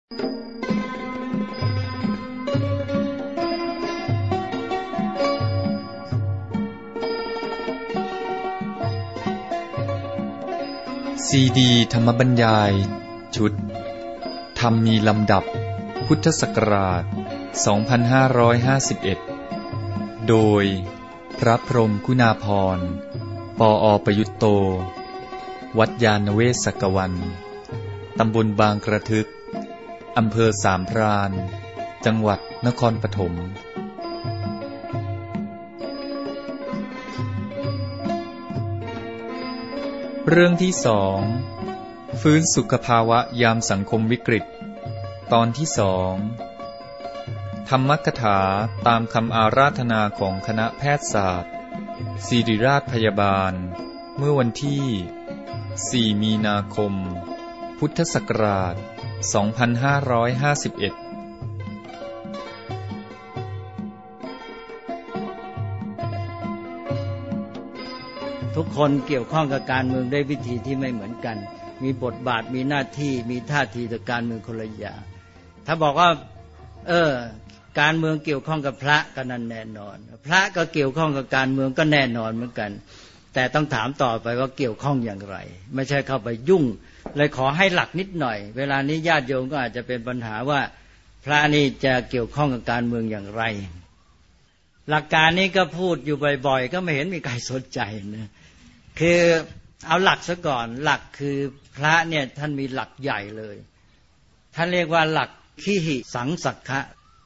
ซีดีธรรมบรรยายชุดธรรมมีลำดับพุทธศักราช 2551 โดยพระพรหมคุณาภรณ์ ปอ.ประยุตโต วัดยานเวศกวัน ตำบลบางกระทึก อำเภอสามพราน จังหวัดนครปฐมเรื่องที่สองฟื้นสุขภาวะยามสังคมวิกฤตตอนที่สองธรรมกถาตามคำอาราธนาของคณะแพทยศาสตร์ศิริราชพยาบาลเมื่อวันที่4มีนาคมพุทธศักราช2551 ทุกคนเกี่ยวข้องกับการเมืองด้วยวิธีที่ไม่เหมือนกันมีบทบาทมีหน้าที่มีท่าทีต่อการเมืองคนละอย่างถ้าบอกว่าการเมืองเกี่ยวข้องกับพระก็นั่นแน่นอนพระก็เกี่ยวข้องกับการเมืองก็แน่นอนเหมือนกันแต่ต้องถามต่อไปว่าเกี่ยวข้องอย่างไรไม่ใช่เข้าไปยุ่งเลยขอให้หลักนิดหน่อยเวลานี้ญาติโยมก็อาจจะเป็นปัญหาว่าพระนี่จะเกี่ยวข้องกับการเมืองอย่างไรหลักการนี้ก็พูดอยู่บ่อยๆก็ไม่เห็นมีใครสนใจนะคือเอาหลักซะก่อนหลักคือพระเนี่ยท่านมีหลักใหญ่เลยท่านเรียกว่าหลักขีหิสังสักขะ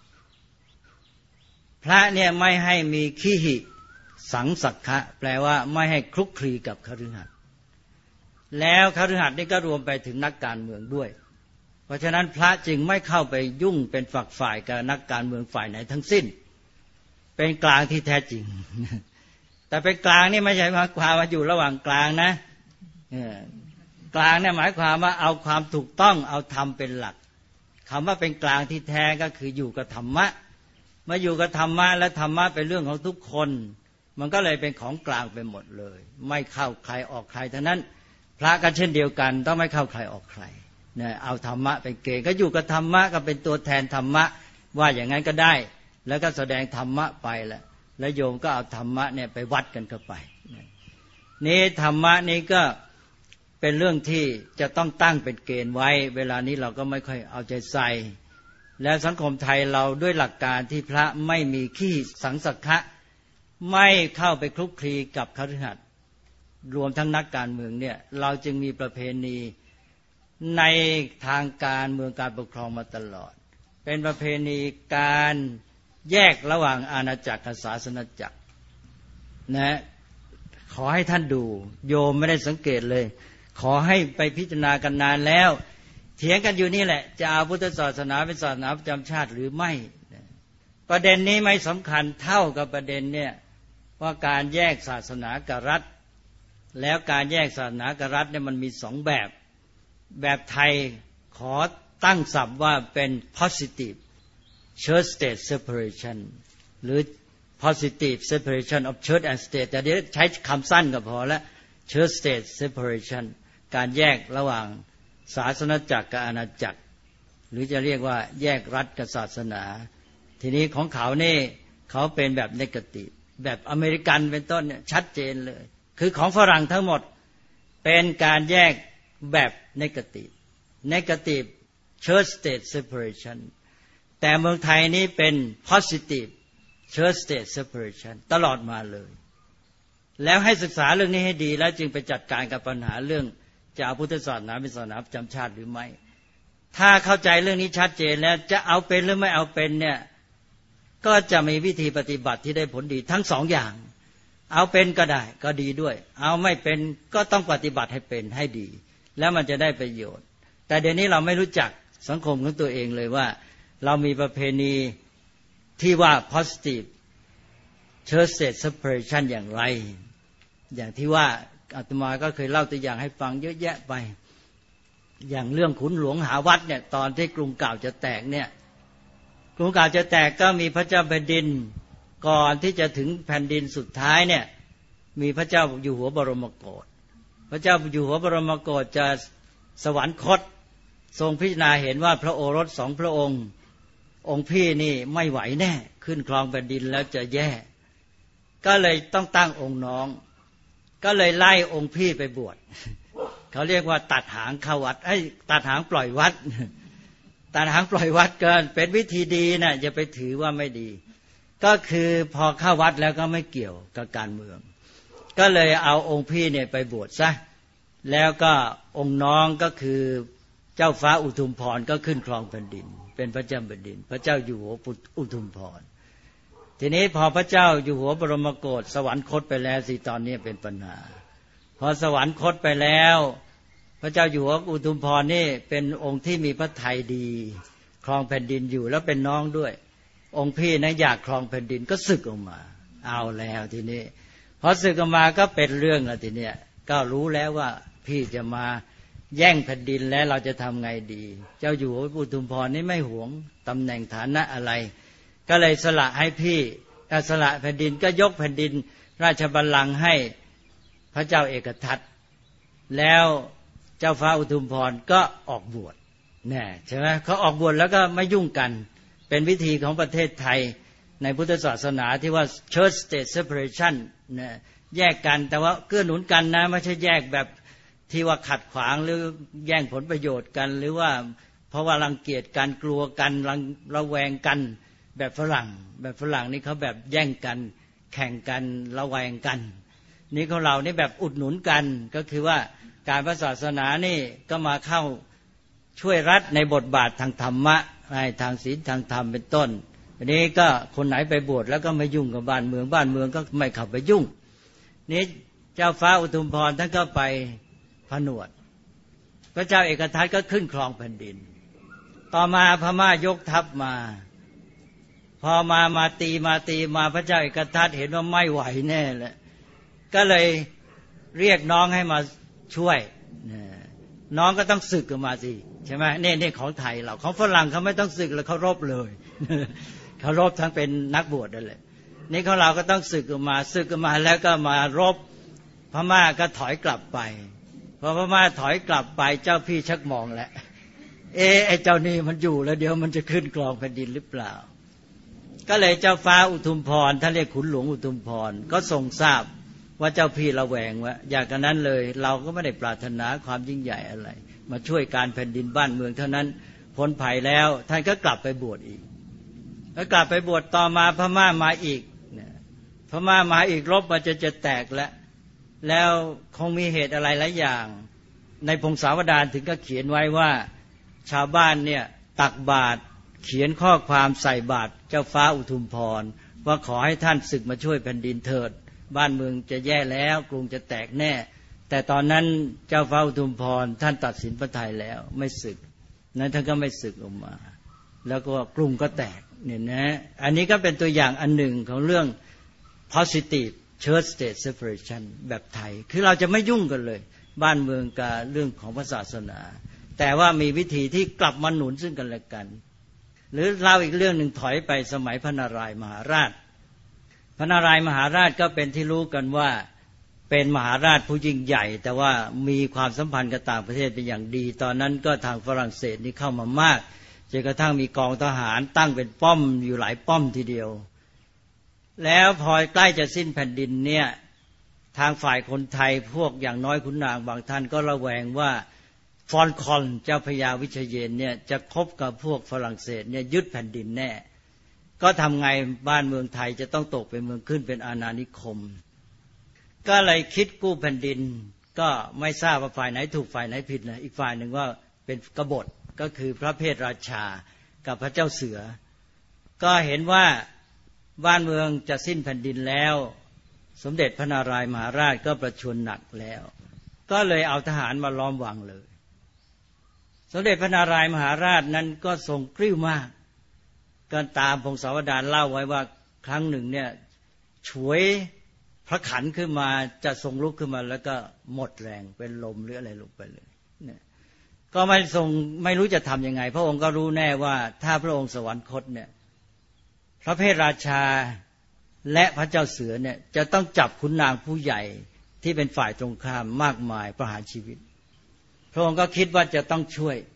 พระเนี่ยไม่ให้มีขีหิสังสักขะแปลว่าไม่ให้คลุกคลีกับคฤหัสถ์แล้วคฤหัสถ์นี่ก็รวมไปถึงนักการเมืองด้วยเพราะฉะนั้นพระจึงไม่เข้าไปยุ่งเป็นฝักฝ่ายกับนักการเมืองฝ่ายไหนทั้งสิ้นเป็นกลางที่แท้จริงแต่เป็นกลางนี่ไม่ใช่หมายความว่าอยู่ระหว่างกลางนะกลางเนี่ยหมายความว่าเอาความถูกต้องเอาธรรมเป็นหลักคำว่าเป็นกลางที่แท้ก็คืออยู่กับธรรมะมาอยู่กับธรรมะและธรรมะเป็นเรื่องของทุกคนมันก็เลยเป็นของกลางไปหมดเลยไม่เข้าใครออกใครทั้งนั้นพระก็เช่นเดียวกันต้องไม่เข้าใครออกใครเนี่ยเอาธรรมะเป็นเกณฑ์ก็อยู่กับธรรมะก็เป็นตัวแทนธรรมะว่าอย่างนั้นก็ได้แล้วก็แสดงธรรมะไปแล้วโยมก็เอาธรรมะเนี่ยไปวัดกันเข้าไปนี่ธรรมะนี้ก็เป็นเรื่องที่จะต้องตั้งเป็นเกณฑ์ไว้เวลานี้เราก็ไม่ค่อยเอาใจใส่และสังคมไทยเราด้วยหลักการที่พระไม่มีขี้สังสักขะไม่เข้าไปคลุกคลีกับคฤหัสถ์รวมทั้งนักการเมืองเนี่ยเราจึงมีประเพณีในทางการเมืองการปกครองมาตลอดเป็นประเพณีการแยกระหว่างอาณาจักรกับศาสนจักรนะขอให้ท่านดูโยมไม่ได้สังเกตเลยขอให้ไปพิจารณากันนานแล้วเถียงกันอยู่นี่แหละจะเอาพุทธศาสนาเป็นศาสนาประจำชาติหรือไม่ประเด็นนี้ไม่สำคัญเท่ากับประเด็นเนี่ยว่าการแยกศาสนากับรัฐแล้วการแยกศาสนากับรัฐเนี่ยมันมีสองแบบไทยขอตั้งศัพท์ว่าเป็น positive church state separation หรือ positive separation of church and state แต่เดี๋ยวใช้คำสั้นก็พอแล้ว church state separation การแยกระหว่างศาสนจักรกับอาณาจักรหรือจะเรียกว่าแยกรัฐกับศาสนาทีนี้ของเขานี่เขาเป็นแบบ negative แบบอเมริกันเป็นต้นเนี่ยชัดเจนเลยคือของฝรั่งทั้งหมดเป็นการแยกแบบ negative church state separation แต่เมืองไทยนี้เป็น positive church state separation ตลอดมาเลยแล้วให้ศึกษาเรื่องนี้ให้ดีแล้วจึงไปจัดการกับปัญหาเรื่องจะเอาพุทธศาสนาเป็นศาสนาประจำชาติหรือไม่ถ้าเข้าใจเรื่องนี้ชัดเจนแล้วจะเอาเป็นหรือไม่เอาเป็นเนี่ยก็จะมีวิธีปฏิบัติที่ได้ผลดีทั้งสองอย่างเอาเป็นก็ได้ก็ดีด้วยเอาไม่เป็นก็ต้องปฏิบัติให้เป็นให้ดีแล้วมันจะได้ประโยชน์แต่เดี๋ยวนี้เราไม่รู้จักสังคมของตัวเองเลยว่าเรามีประเพณีที่ว่า positive church state separation อย่างไรอย่างที่ว่าอาตมาก็เคยเล่าตัวอย่างให้ฟังเยอะแยะไปอย่างเรื่องขุนหลวงหาวัดเนี่ยตอนที่กรุงเก่าจะแตกเนี่ยกรุงเก่าจะแตกก็มีพระเจ้าแผ่นดินก่อนที่จะถึงแผ่นดินสุดท้ายเนี่ยมีพระเจ้าอยู่หัวบรมโกศพระเจ้าอยู่หัวบรมโกศจะสวรรคตทรงพิจารณาเห็นว่าพระโอรสสองพระองค์องค์พี่นี่ไม่ไหวแน่ขึ้นครองแผ่นดินแล้วจะแย่ก็เลยต้องตั้งองค์น้องก็เลยไล่องค์พี่ไปบวชเขาเรียกว่าตัดหางเข้าวัดตัดหางปล่อยวัดตัดหางปล่อยวัดก็เป็นวิธีดีนะอย่าไปถือว่าไม่ดีก็คือพอเข้าวัดแล้วก็ไม่เกี่ยวกับการเมืองก็เลยเอาองค์พี่เนี่ยไปบวชซะแล้วก็องค์น้องก็คือเจ้าฟ้าอุทุมพรก็ขึ้นครองแผ่นดินเป็นพระเจ้าแผ่นดินพระเจ้าอยู่หัวอุทุมพรทีนี้พอพระเจ้าอยู่หัวบรมโกศสวรรคตไปแล้วสิตอนนี้เป็นปัญหาพอสวรรคตไปแล้วพระเจ้าอยู่หัวอุทุมพรนี่เป็นองค์ที่มีพระทัยดีครองแผ่นดินอยู่แล้วเป็นน้องด้วยองค์พี่นะอยากครองแผ่นดินก็สึกออกมาเอาแล้วทีนี้พอสึกออกมาก็เป็นเรื่องแล้วทีเนี้ยก็รู้แล้วว่าพี่จะมาแย่งแผ่นดินแล้วเราจะทำไงดีเจ้าอยู่หัวอุทุมพรนี่ไม่หวงตำแหน่งฐานะอะไรก็เลยสละให้พี่สละแผ่นดินก็ยกแผ่นดินราชบัลลังก์ให้พระเจ้าเอกทัตแล้วเจ้าฟ้าอุทุมพรก็ออกบวชแน่ใช่ไหมเขาออกบวชแล้วก็ไม่ยุ่งกันเป็นวิธีของประเทศไทยในพุทธศาสนาที่ว่า Church State Separation นะแยกกันแต่ว่าเกื้อหนุนกันนะไม่ใช่แยกแบบที่ว่าขัดขวางหรือแย่งผลประโยชน์กันหรือว่าเพราะว่ารังเกียจกันกลัวกันระแวงกันแบบฝรั่งนี่เขาแบบแย่งกันแข่งกันระแวงกันนี่ของเรานี่แบบอุดหนุนกันก็คือว่าการพระศาสนานี่ก็มาเข้าช่วยรัฐในบทบาททางธรรมะทางศีลทางธรรมเป็นต้นอันนี้ก็คนไหนไปบวชแล้วก็ไม่ยุ่งกับบ้านเมืองก็ไม่เข้าไปยุ่งนี่เจ้าฟ้าอุทุมพรท่านก็ไปผนวดพระเจ้าเอกทัตก็ขึ้นครองแผ่นดินต่อมาพม่ายกทัพมาพอมาตีมาพระเจ้าเอกทัตเห็นว่าไม่ไหวแน่แล้วก็เลยเรียกน้องให้มาช่วยน้องก็ต้องสึกออกมาสิใช่ไหมนี่ของไทยเราของฝรั่งเขาไม่ต้องสึกแล้วเขารบเลยเขารบทั้งเป็นนักบวชนั่นแหละนี่ของเราก็ต้องสึกออกมาแล้วก็มารบพม่าก็ถอยกลับไปพอพม่าถอยกลับไปเจ้าพี่ชักมองแล้วไอ้เจ้านี่มันอยู่แล้วเดี๋ยวมันจะขึ้นครองแผ่นดินหรือเปล่าก็เลยเจ้าฟ้าอุทุมพรท่านเรียกขุนหลวงอุทุมพรก็ทรงทราบว่าเจ้าพี่ระแวงว่าอยากกันนั้นเลยเราก็ไม่ได้ปรารถนาความยิ่งใหญ่อะไรมาช่วยการแผ่นดินบ้านเมืองเท่านั้นพ้นภัยแล้วท่านก็กลับไปบวชอีกแล้วกลับไปบวชต่อมาพม่ามาอีกพม่ามาอีกรบมันจะแตกแล้วคงมีเหตุอะไรหลายอย่างในพงศาวดารถึงก็เขียนไว้ว่าชาวบ้านเนี่ยตักบาตรเขียนข้อความใส่บาตรเจ้าฟ้าอุทุมพรว่าขอให้ท่านศึกมาช่วยแผ่นดินเถิดบ้านเมืองจะแย่แล้วกรุงจะแตกแน่แต่ตอนนั้นเจ้าฟ้าอุทุมพรท่านตัดสินพระทัยแล้วไม่ศึกนั้นท่านก็ไม่ศึกออกมาแล้วก็กรุงก็แตกเนี่ยนะอันนี้ก็เป็นตัวอย่างอันหนึ่งของเรื่อง positive Church State Separation แบบไทยคือเราจะไม่ยุ่งกันเลยบ้านเมืองกับเรื่องของศาสนาแต่ว่ามีวิธีที่กลับมาหนุนซึ่งกันและกันหรือเล่าอีกเรื่องหนึ่งถอยไปสมัยพระนารายณ์มหาราชพระนารายณ์มหาราชก็เป็นที่รู้กันว่าเป็นมหาราชผู้ยิ่งใหญ่แต่ว่ามีความสัมพันธ์กับต่างประเทศเป็นอย่างดีตอนนั้นก็ทางฝรั่งเศสนี่เข้ามามากจนกระทั่งมีกองทหารตั้งเป็นป้อมอยู่หลายป้อมทีเดียวแล้วพอใกล้จะสิ้นแผ่นดินเนี่ยทางฝ่ายคนไทยพวกอย่างน้อยขุนนางบางท่านก็ระแวงว่าฟอนคอนเจ้าพญาวิเชยนเนี่ยจะคบกับพวกฝรั่งเศสเนี่ยยึดแผ่นดินแน่ก็ทำไงบ้านเมืองไทยจะต้องตกเป็นเมืองขึ้นเป็นอาณานิคมก็เลยคิดกู้แผ่นดินก็ไม่ทราบว่าฝ่ายไหนถูกฝ่ายไหนผิดนะอีกฝ่ายหนึ่งว่าเป็นกบฏก็คือพระเพทราชากับพระเจ้าเสือก็เห็นว่าบ้านเมืองจะสิ้นแผ่นดินแล้วสมเด็จพระนารายณ์มหาราชก็ประชวรหนักแล้วก็เลยเอาทหารมาล้อมวังเลยสมเด็จพระนารายณ์มหาราชนั้นก็ทรงกริ้วมากก็ตามพงศาวดารเล่าไว้ว่าครั้งหนึ่งเนี่ยฉวยพระขันขึ้นมาจะทรงลุกขึ้นมาแล้วก็หมดแรงเป็นลมหรืออะไรลงไปเลยเนี่ยก็ไม่รู้จะทำยังไงพระองค์ก็รู้แน่ว่าถ้าพระองค์สวรรคตเนี่ยพระเพทราชาและพระเจ้าเสือเนี่ยจะต้องจับขุนนางผู้ใหญ่ที่เป็นฝ่ายตรงข้ามมากมายประหารชีวิตพระองค์ก็คิดว่าจะต้องช่วย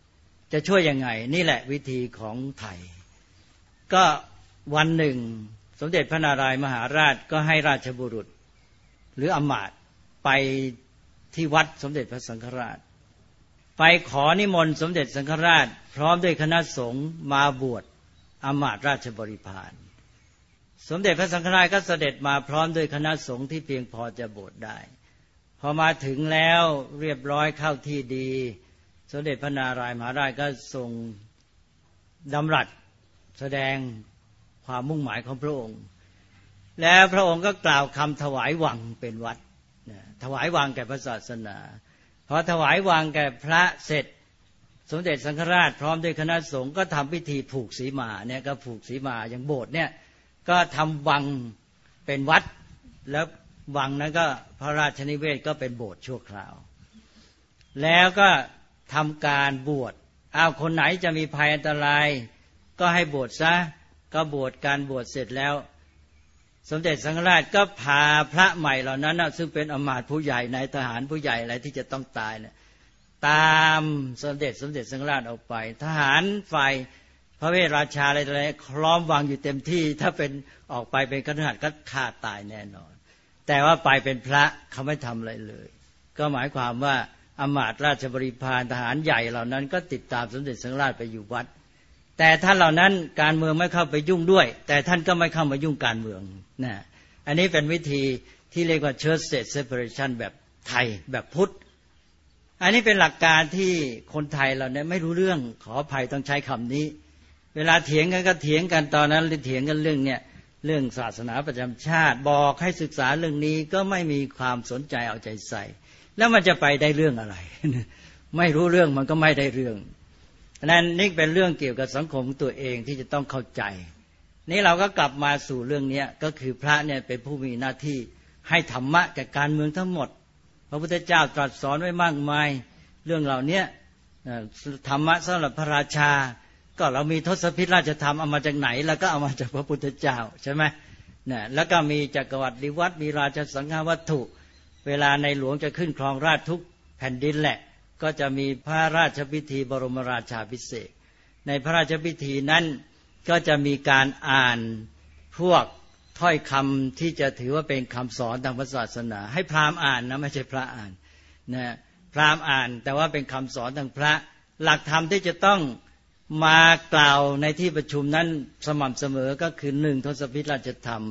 จะช่วยยังไงนี่แหละวิธีของไทยก็วันหนึ่งสมเด็จพระนารายณ์มหาราชก็ให้ราชบุรุษหรืออำมาตย์ไปที่วัดสมเด็จพระสังฆราชไปขอนิมนต์สมเด็จสังฆราชพร้อมด้วยคณะสงฆ์มาบวชอำมาตย์ราชบริพารสมเด็จพระสังฆราชก็เสด็จมาพร้อมด้วยคณะสงฆ์ที่เพียงพอจะบวชได้พอมาถึงแล้วเรียบร้อยเข้าที่ดีสมเด็จพระนารายณ์มหาราชก็ทรงดำรัสแสดงความมุ่งหมายของพระองค์แล้วพระองค์ก็กล่าวคำถวายวังเป็นวัดถวายวังแก่พระศาสนาพอถวายวังแก่พระเสร็จสมเด็จสังฆราชพร้อมด้วยคณะสงฆ์ก็ทำพิธีผูกสีมาเนี่ยก็ผูกสีมาอย่างโบสถ์เนี่ยก็ทำวังเป็นวัดแล้ววังนั้นก็พระราชนิเวศก็เป็นโบสถ์ชั่วคราวแล้วก็ทำการบวชคนไหนจะมีภัยอันตรายก็ให้บวชซะก็บวชการบวชเสร็จแล้วสมเด็จสังฆราชก็พาพระใหม่เหล่านั้นซึ่งเป็นอมาตย์ผู้ใหญ่นายทหารผู้ใหญ่อะไรที่จะต้องตายเนี่ยตามสมเด็จสังฆราชออกไปทหารฝ่ายพระเวทราชาอะไรคล้อมวังอยู่เต็มที่ถ้าเป็นออกไปเป็นคฤหัสถ์ก็ฆ่าตายแน่นอนแต่ว่าไปเป็นพระเขาไม่ทำอะไรเลยก็หมายความว่าอมาตย์ราชบริพารทหารใหญ่เหล่านั้นก็ติดตามสมเด็จสังฆราชไปอยู่วัดแต่ท่านเหล่านั้นการเมืองไม่เข้าไปยุ่งด้วยแต่ท่านก็ไม่เข้ามายุ่งการเมืองนะอันนี้เป็นวิธีที่เรียกว่า Church State Separation แบบไทยแบบพุทธอันนี้เป็นหลักการที่คนไทยเราเนี่ยไม่รู้เรื่องขออภัยต้องใช้คำนี้เวลาเถียงกันก็เถียงกันตอนนั้นเถียงกันเรื่องเนี่ยเรื่องศาสนาประจำชาติบอกให้ศึกษาเรื่องนี้ก็ไม่มีความสนใจเอาใจใส่แล้วมันจะไปได้เรื่องอะไร ไม่รู้เรื่องมันก็ไม่ได้เรื่องนั้นนี่เป็นเรื่องเกี่ยวกับสังคมตัวเองที่จะต้องเข้าใจนี่เราก็กลับมาสู่เรื่องนี้ก็คือพระเนี่ยเป็นผู้มีหน้าที่ให้ธรรมะแก่การเมืองทั้งหมดพระพุทธเจ้าตรัสสอนไว้มากมายเรื่องเหล่านี้ธรรมะสำหรับพระราชาก็เรามีทศพิธราชธรรมเอามาจากไหนแล้วก็เอามาจากพระพุทธเจ้าใช่ไหมเนี่ยแล้วก็มีจักรวรรดิวัตรมีราชสังฆวัตถุเวลาในหลวงจะขึ้นครองราชย์ทุกแผ่นดินแหละก็จะมีพระราชพิธีบรมราชาภิเษกในพระราชพิธีนั้นก็จะมีการอ่านพวกถ้อยคำที่จะถือว่าเป็นคำสอนทางศาสนาให้พราหมณ์อ่านนะไม่ใช่พระอ่านนะพราหมณ์อ่านแต่ว่าเป็นคำสอนทางพระหลักธรรมที่จะต้องมากล่าวในที่ประชุมนั้นสม่ำเสมอก็คือ1ทศพิธราชธรรม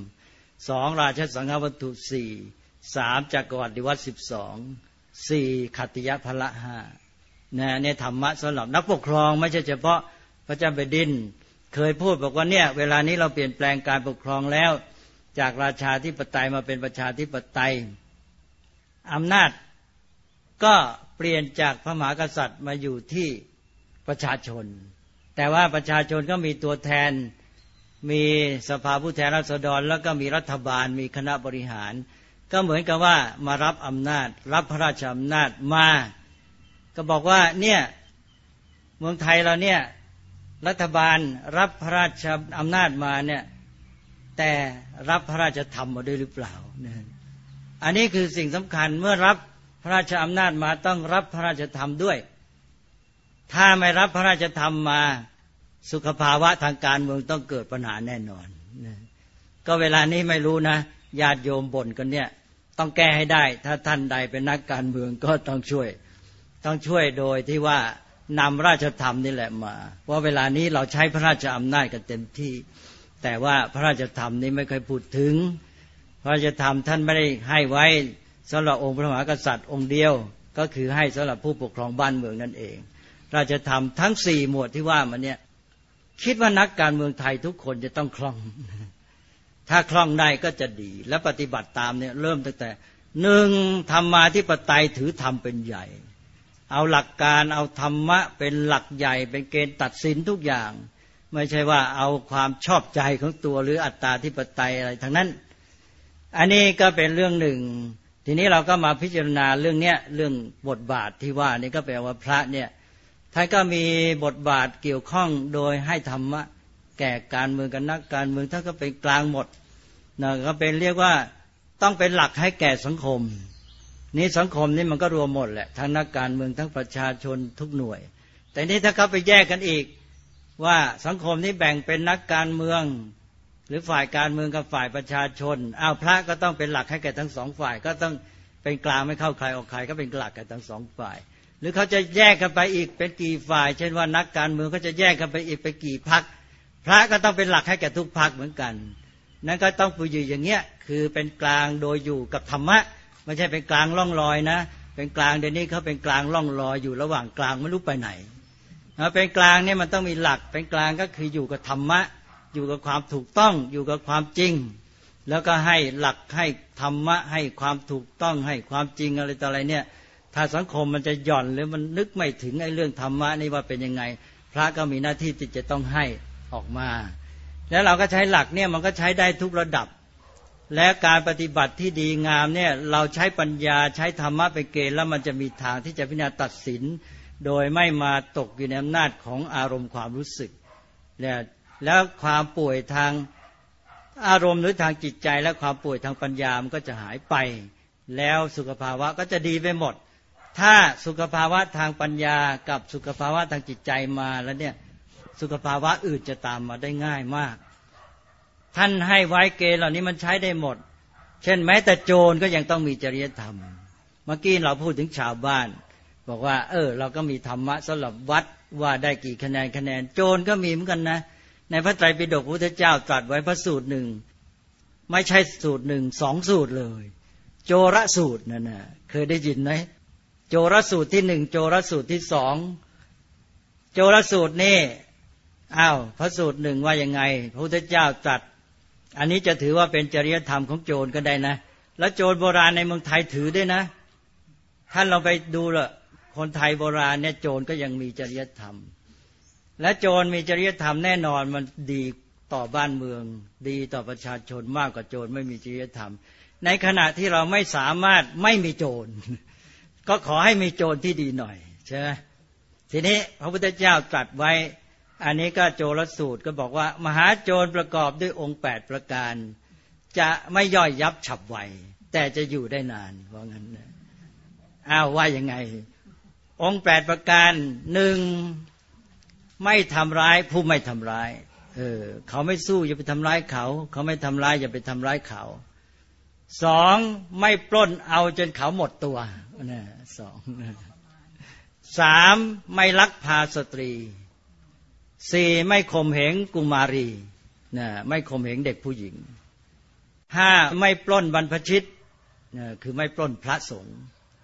2ราชสังฆวัตถุ4 3จักรวรรดิวัตร12 4ขัตติยพละ5เนี่ยธรรมะสำหรับนักปกครองไม่ใช่เฉพาะพระเจ้าแผ่นดินเคยพูดบอกว่าเนี่ยเวลานี้เราเปลี่ยนแปลงการปกครองแล้วจากราชาธิปไตยมาเป็นประชาธิปไตยอำนาจก็เปลี่ยนจากพระมหากษัตริย์มาอยู่ที่ประชาชนแต่ว่าประชาชนก็มีตัวแทนมีสภาผู้แทนราษฎรแล้วก็มีรัฐบาลมีคณะบริหารก็เหมือนกับว่ามารับอำนาจรับพระราชอำนาจมาก็บอกว่าเนี่ยเมืองไทยเราเนี่ยรัฐบาลรับพระราชอำนาจมาเนี่ยแต่รับพระราชธรรมมาด้วยหรือเปล่าอันนี้คือสิ่งสำคัญเมื่อรับพระราชอำนาจมาต้องรับพระราชธรรมด้วยถ้าไม่รับพระราชธรรมมาสุขภาวะทางการเมืองต้องเกิดปัญหาแน่นอนก็เวลานี้ไม่รู้นะญาติโยมบ่นกันเนี่ยต้องแก้ให้ได้ถ้าท่านใดเป็นนักการเมืองก็ต้องช่วยโดยที่ว่านำราชธรรมนี่แหละมาเพราะเวลานี้เราใช้พระราชอำนาจกันเต็มที่แต่ว่าพระราชธรรมนี้ไม่เคยพูดถึงพระราชธรรมท่านไม่ได้ให้ไว้สำหรับองค์พระมหากษัตริย์องค์เดียวก็คือให้สำหรับผู้ปกครองบ้านเมืองนั่นเองราชธรรมทั้ง4หมวดที่ว่ามาเนี่ยคิดว่านักการเมืองไทยทุกคนจะต้องคล่องถ้าคล่องได้ก็จะดีและปฏิบัติตามเนี่ยเริ่มตั้งแต่1ธรรมาธิปไตยถือธรรมเป็นใหญ่เอาหลักการเอาธรรมะเป็นหลักใหญ่เป็นเกณฑ์ตัดสินทุกอย่างไม่ใช่ว่าเอาความชอบใจของตัวหรืออัตตาธิปไตยอะไรทั้งนั้นอันนี้ก็เป็นเรื่องหนึ่งทีนี้เราก็มาพิจารณาเรื่องเนี้ยเรื่องบทบาทที่ว่านี่ก็แปลว่าพระเนี่ยท่านก็มีบทบาทเกี่ยวข้องโดยให้ธรรมะแก่การเมืองกับนักการเมืองท่านก็เป็นกลางหมดนะก็เป็นเรียกว่าต้องเป็นหลักให้แก่สังคมนี้สังคมนี่มันก็รวมหมดแหละทั้งนักการเมืองทั้งประชาชนทุกหน่วยแต่นี้ถ้าเขาไปแยกกันอีกว่าสังคมนี้แบ่งเป็นนักการเมืองหรือฝ่ายการเมืองกับฝ่ายประชาชนพระก็ต้องเป็นหลักให้แก่ทั้งสองฝ่ายก็ต้องเป็นกลางไม่เข้าใครออกใครก็เป็นหลักแก่ทั้งสองฝ่ายหรือเขาจะแยกกันไปอีกเป็นกี่ฝ่ายเช่นว่านักการเมืองก็จะแยกกันไปอีกเป็นกี่พรรคพระก็ต้องเป็นหลักให้แก่ทุกพรรคเหมือนกันนั่นก็ต้องอยู่อย่างเงี้ยคือเป็นกลางโดยอยู่กับธรรมะไม่ใช่เป็นกลางล่องลอยนะเป็นกลางเดี๋ยวนี้เขาเป็นกลางล่องลอยอยู่ระหว่างกลางไม่รู้ไปไหนเป็นกลางเนี่ยมันต้องมีหลักเป็นกลางก็คืออยู่กับธรรมะอยู่กับความถูกต้องอยู่กับความจริงแล้วก็ให้หลักให้ธรรมะให้ความถูกต้องให้ความจริงอะไรต่ออะไรเนี่ยถ้าสังคมมันจะหย่อนหรือมันนึกไม่ถึงไอ้เรื่องธรรมะนี่ว่าเป็นยังไงพระก็มีหน้าที่ที่จะต้องให้ออกมาแล้วเราก็ใช้หลักเนี่ยมันก็ใช้ได้ทุกระดับและการปฏิบัติที่ดีงามเนี่ยเราใช้ปัญญาใช้ธรรมะเป็นเกณฑ์แล้วมันจะมีทางที่จะพิจารณาตัดสินโดยไม่มาตกอยู่ในอำนาจของอารมณ์ความรู้สึกเนี่ยแล้วความป่วยทางอารมณ์หรือทางจิตใจและความป่วยทางปัญญามันก็จะหายไปแล้วสุขภาวะก็จะดีไปหมดถ้าสุขภาวะทางปัญญากับสุขภาวะทางจิตใจมาแล้วเนี่ยสุขภาวะอื่นจะตามมาได้ง่ายมากท่านให้ไว้เกณฑ์เหล่านี้มันใช้ได้หมดเช่นแม้แต่โจรก็ยังต้องมีจริยธรรมเมื่อกี้เราพูดถึงชาวบ้านบอกว่าเราก็มีธรรมะสำหรับวัดว่าได้กี่คะแนนโจรก็มีเหมือนกันนะในพระไตรปิฎกพระพุทธเจ้าตรัสไว้พระสูตรหนึ่งไม่ใช่สูตรหนึ่งสองสูตรเลยโจรสูตรนั่นน่ะเคยได้ยินไหมโจรสูตรที่หนึ่งโจรสูตรที่สองโจรสูตรนี่พระสูตรหนึ่งว่ายังไงพระพุทธเจ้าตรัสอันนี้จะถือว่าเป็นจริยธรรมของโจรก็ได้นะแล้วโจรโบราณในเมืองไทยถือด้วยนะท่านลองไปดูละคนไทยโบราณเนี่ยโจรก็ยังมีจริยธรรมและโจรมีจริยธรรมแน่นอนมันดีต่อบ้านเมืองดีต่อประชาชนมากกว่าโจรไม่มีจริยธรรมในขณะที่เราไม่สามารถไม่มีโจรก็ขอให้มีโจรที่ดีหน่อยใช่ไหมทีนี้พระพุทธเจ้าตรัสไว้อันนี้ก็โจรสูตรก็บอกว่ามหาโจรประกอบด้วยองค์8ประการจะไม่ย่อยยับฉับไวแต่จะอยู่ได้นานว่างั้นว่ายังไงองค์8ประการ1ไม่ทำร้ายผู้ไม่ทำร้ายเขาไม่สู้อย่าไปทำร้ายเขาไม่ทำร้ายอย่าไปทำร้ายเขา2ไม่ปล้นเอาจนเขาหมดตัว3ไม่ลักพาสตรี4ไม่ข่มเหงกุมารีไม่ข่มเหงเด็กผู้หญิง5ไม่ปล้นบรรพชิตคือไม่ปล้นพระสงฆ์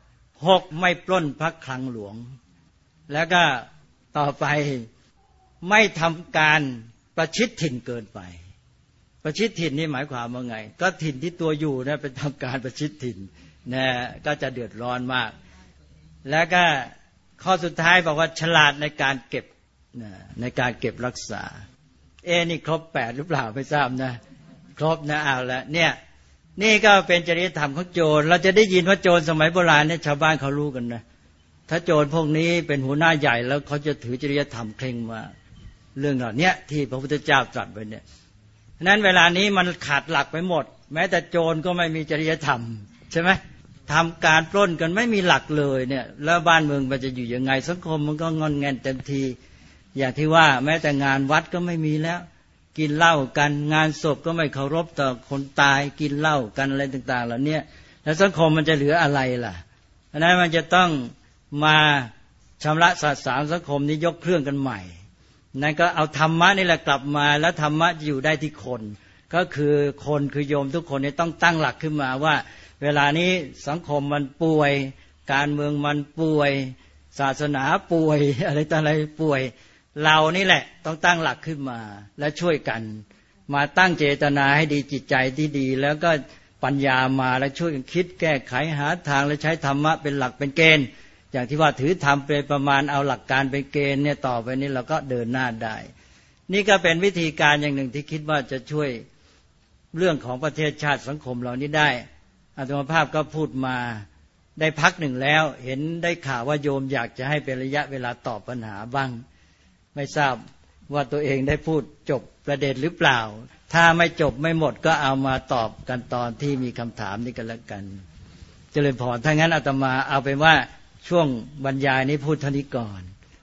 6ไม่ปล้นพระคลังหลวงแล้วก็ต่อไปไม่ทำการประชิดถิ่นเกินไปประชิดถิ่นนี่หมายความว่าไงก็ถิ่นที่ตัวอยู่นะเป็นทำการประชิดถิ่นก็จะเดือดร้อนมากแล้วก็ข้อสุดท้ายบอกว่าฉลาดในการเก็บรักษานี่ครบ8หรือเปล่าไม่ทราบนะครบนะแล้วเนี่ยนี่ก็เป็นจริยธรรมของโจรเราจะได้ยินว่าโจรสมัยโบราณเนี่ยชาวบ้านเขารู้กันนะถ้าโจรพวกนี้เป็นหัวหน้าใหญ่แล้วเขาจะถือจริยธรรมเคร่งมาเรื่องเหล่านี้ที่พระพุทธเจ้าตรัสไว้เนี่ยนั้นเวลานี้มันขาดหลักไปหมดแม้แต่โจรก็ไม่มีจริยธรรมใช่ไหมทำการปล้นกันไม่มีหลักเลยเนี่ยแล้วบ้านเมืองมันจะอยู่ยังไงสังคมมันก็งอนแงนเต็มทีอย่างที่ว่าแม้แต่งานวัดก็ไม่มีแล้วกินเหล้ากันงานศพก็ไม่เคารพต่อคนตายกินเหล้ากันอะไรต่างๆเหล่านี้แล้วสังคมมันจะเหลืออะไรล่ะเพราะนั้นมันจะต้องมาชำระสาสางสังคมนี้ยกเครื่องกันใหม่นั่นก็เอาธรรมะนี่แหละกลับมาแล้วธรรมะอยู่ได้ที่คนก็คือคนคือโยมทุกคนนี่ต้องตั้งหลักขึ้นมาว่าเวลานี้สังคมมันป่วยการเมืองมันป่วยศาสนาป่วยอะไรต่ออะไรป่วยเรานี่แหละต้องตั้งหลักขึ้นมาและช่วยกันมาตั้งเจตนาให้ดีจิตใจที่ดีแล้วก็ปัญญามาและช่วยกันคิดแก้ไขหาทางและใช้ธรรมะเป็นหลักเป็นเกณฑ์อย่างที่ว่าถือธรรมเป็นประมาณเอาหลักการเป็นเกณฑ์เนี่ยต่อไปนี้เราก็เดินหน้าได้นี่ก็เป็นวิธีการอย่างหนึ่งที่คิดว่าจะช่วยเรื่องของประเทศชาติสังคมเรานี้ได้อาตมาภาพก็พูดมาได้พักหนึ่งแล้วเห็นได้ข่าวว่าโยมอยากจะให้เป็นระยะเวลาตอบปัญหาบ้างไม่ทราบว่าตัวเองได้พูดจบประเด็นหรือเปล่าถ้าไม่จบไม่หมดก็เอามาตอบกันตอนที่มีคำถามนี้กันแล้วกันเจริญพรถ้างั้นอาตมาเอาเป็นว่าช่วงบรรยายนี้พูดเท่านี้ก่อน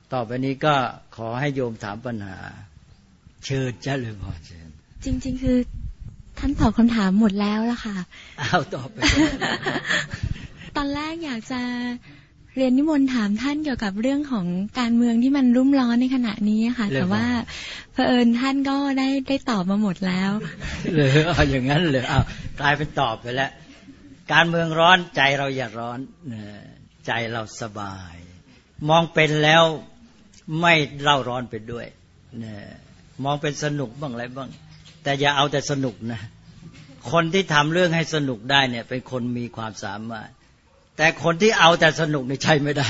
ต่อไปนี้ก็ขอให้โยมถามปัญหาเชิญเจ้าเลยพอเชิญจริงๆคือท่านตอบคำถามหมดแล้วล่ะค่ะเอาตอบไปตอนแรกอยากจะเรียนนิมนต์ถามท่านเกี่ยวกับเรื่องของการเมืองที่มันรุ่มร้อนในขณะนี้ค่ะแต่ว่าเผอิญท่านก็ได้ตอบมาหมดแล้วเลยเอาอย่างนั้นเลยเอากลายเป็นตอบไปแล้วการเมืองร้อนใจเราอย่าร้อนใจเราสบายมองเป็นแล้วไม่เล่าร้อนไปด้วยมองเป็นสนุกบ้างอะไรบ้างแต่อย่าเอาแต่สนุกนะคนที่ทำเรื่องให้สนุกได้เนี่ยเป็นคนมีความสามารถแต่คนที่เอาแต่สนุกนี่ใช่ไม่ได้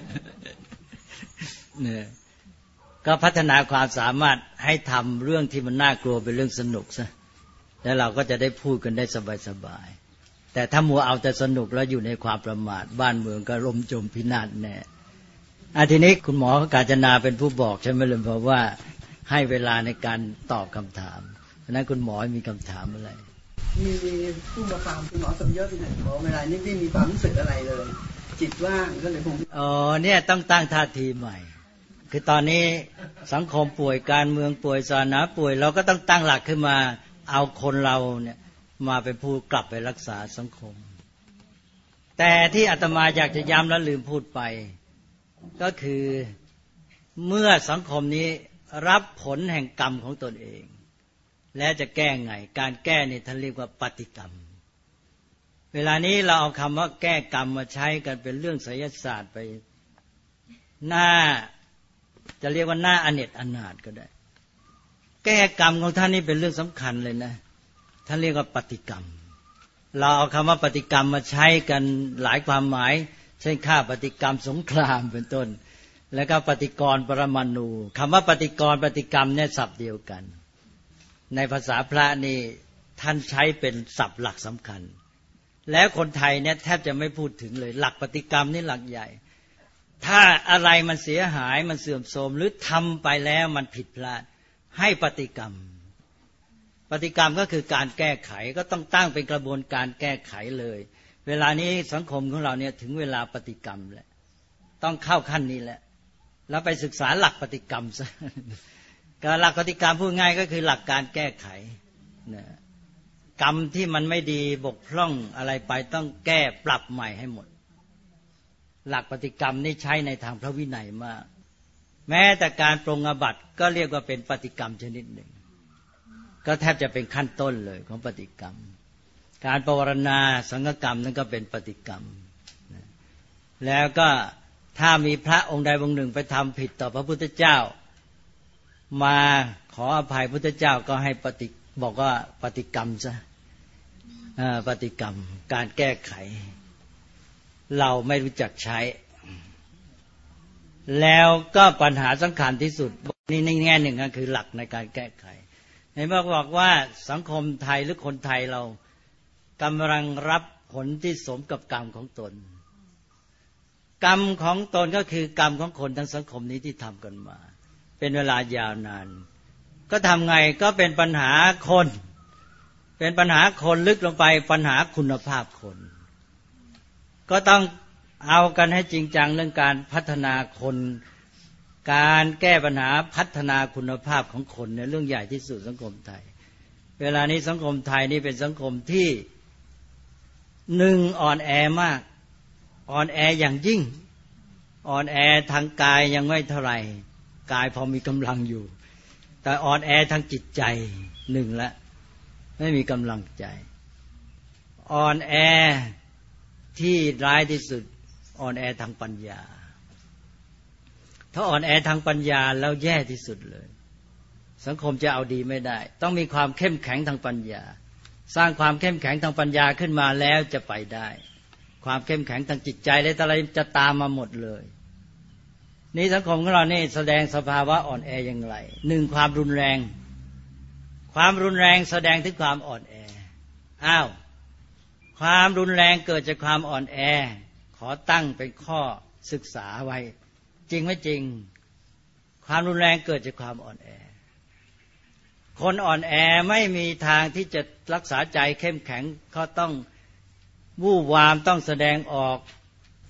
เนี่ยก็พัฒนาความสามารถให้ทำเรื่องที่มันน่ากลัวเป็นเรื่องสนุกซะแล้วเราก็จะได้พูดกันได้สบายๆแต่ถ้ามัวเอาแต่สนุกแล้วอยู่ในความประมาทบ้านเมืองก็ล่มจมพินาศแน่ทีนี้คุณหมอกาญจนาเป็นผู้บอกใช่ไหมเลยเพราะว่าให้เวลาในการตอบคำถามเพราะนั้นคุณหมอมีคำถามอะไรมีผู้มาฟังคุณหมอสมยศขอเวลานี้ไม่มีความรู้สึกอะไรเลยจิตว่างก็เลยคงเนี่ยต้องตั้งท่าทีใหม่คือตอนนี้สังคมป่วยการเมืองป่วยศาสนาป่วยเราก็ต้องตั้งหลักขึ้นมาเอาคนเราเนี่ยมาเป็นผู้กลับไปรักษาสังคมแต่ที่อาตมาอยากจะย้ำและลืมพูดไปก็คือเมื่อสังคมนี้รับผลแห่งกรรมของตนเองและจะแก้ไงการแก้นี่ท่านเรียกว่าปฏิกรรมเวลานี้เราเอาคำว่าแก้กรรมมาใช้กันเป็นเรื่องไสยศาสตร์ไปหน้าจะเรียกว่าหน้าอเนจอนาถก็ได้แก้กรรมของท่านนี่เป็นเรื่องสำคัญเลยนะท่านเรียกว่าปฏิกรรมเราเอาคำว่าปฏิกรรมมาใช้กันหลายความหมายเช่นฆ่าปฏิกรรมสงครามเป็นต้นแล้วก็ปฏิกรณ์ปรมาณูคำว่าปฏิกรณ์ปฏิกรรมเนี่ยศัพท์เดียวกันในภาษาพระนี่ท่านใช้เป็นศัพท์หลักสำคัญแล้วคนไทยเนี่ยแทบจะไม่พูดถึงเลยหลักปฏิกรรมนี่หลักใหญ่ถ้าอะไรมันเสียหายมันเสื่อมโทรมหรือทำไปแล้วมันผิดพลาดให้ปฏิกรรมปฏิกรรมก็คือการแก้ไขก็ต้องตั้งเป็นกระบวนการแก้ไขเลยเวลานี้สังคมของเราเนี่ยถึงเวลาปฏิกรรมแล้วต้องเข้าขั้นนี้แหละแล้วไปศึกษาหลักปฏิกรรมซะการหลักปฏิกรรมพูดง่ายก็คือหลักการแก้ไขนะกรรมที่มันไม่ดีบกพร่องอะไรไปต้องแก้ปรับใหม่ให้หมดหลักปฏิกรรมนี่ใช้ในทางพระวินัยมากแม้แต่การปรงอาบัติก็เรียกว่าเป็นปฏิกรรมชนิดหนึ่งก็แทบจะเป็นขั้นต้นเลยของปฏิกรรมการปวารณาสังฆกรรมนั่นก็เป็นปฏิกรรมแล้วก็ถ้ามีพระองค์ใดองค์หนึ่งไปทำผิดต่อพระพุทธเจ้ามาขออภัยพุทธเจ้าก็ให้บอกว่าปฏิกรรมซะปฏิกรรมการแก้ไขเราไม่รู้จักใช้แล้วก็ปัญหาสำคัญที่สุดนี่ในแง่หนึ่งก็คือหลักในการแก้ไขในเมื่อบอกว่าสังคมไทยหรือคนไทยเรากำลังรับผลที่สมกับกรรมของตนกรรมของตนก็คือกรรมของคนทั้งสังคมนี้ที่ทำกันมาเป็นเวลายาวนานก็ทำไงก็เป็นปัญหาคนเป็นปัญหาคนลึกลงไปปัญหาคุณภาพคนก็ต้องเอากันให้จริงจังเรื่องการพัฒนาคนการแก้ปัญหาพัฒนาคุณภาพของคนเนี่ยเรื่องใหญ่ที่สุดสังคมไทยเวลานี้สังคมไทยนี่เป็นสังคมที่หนึ่งอ่อนแอมากอ่อนแออย่างยิ่งอ่อนแอทางกายยังไม่เท่าไหร่กายพอมีกำลังอยู่แต่อ่อนแอทางจิตใจหนึ่งละไม่มีกำลังใจอ่อนแอที่ร้ายที่สุดอ่อนแอทางปัญญาถ้าอ่อนแอทางปัญญาแล้วแย่ที่สุดเลยสังคมจะเอาดีไม่ได้ต้องมีความเข้มแข็งทางปัญญาสร้างความเข้มแข็งทางปัญญาขึ้นมาแล้วจะไปได้ความเข้มแข็งทางจิตใจและอะไรจะตามมาหมดเลยนี่สังคมของเรานี่แสดงสภาวะอ่อนแออย่างไรหนึ่งความรุนแรงความรุนแรงแสดงถึงความอ่อนแอความรุนแรงเกิดจากความอ่อนแอขอตั้งเป็นข้อศึกษาไว้จริงไม่จริงความรุนแรงเกิดจากความอ่อนแอคนอ่อนแอไม่มีทางที่จะรักษาใจเข้มแข็งเขาต้องวู่วามต้องแสดงออก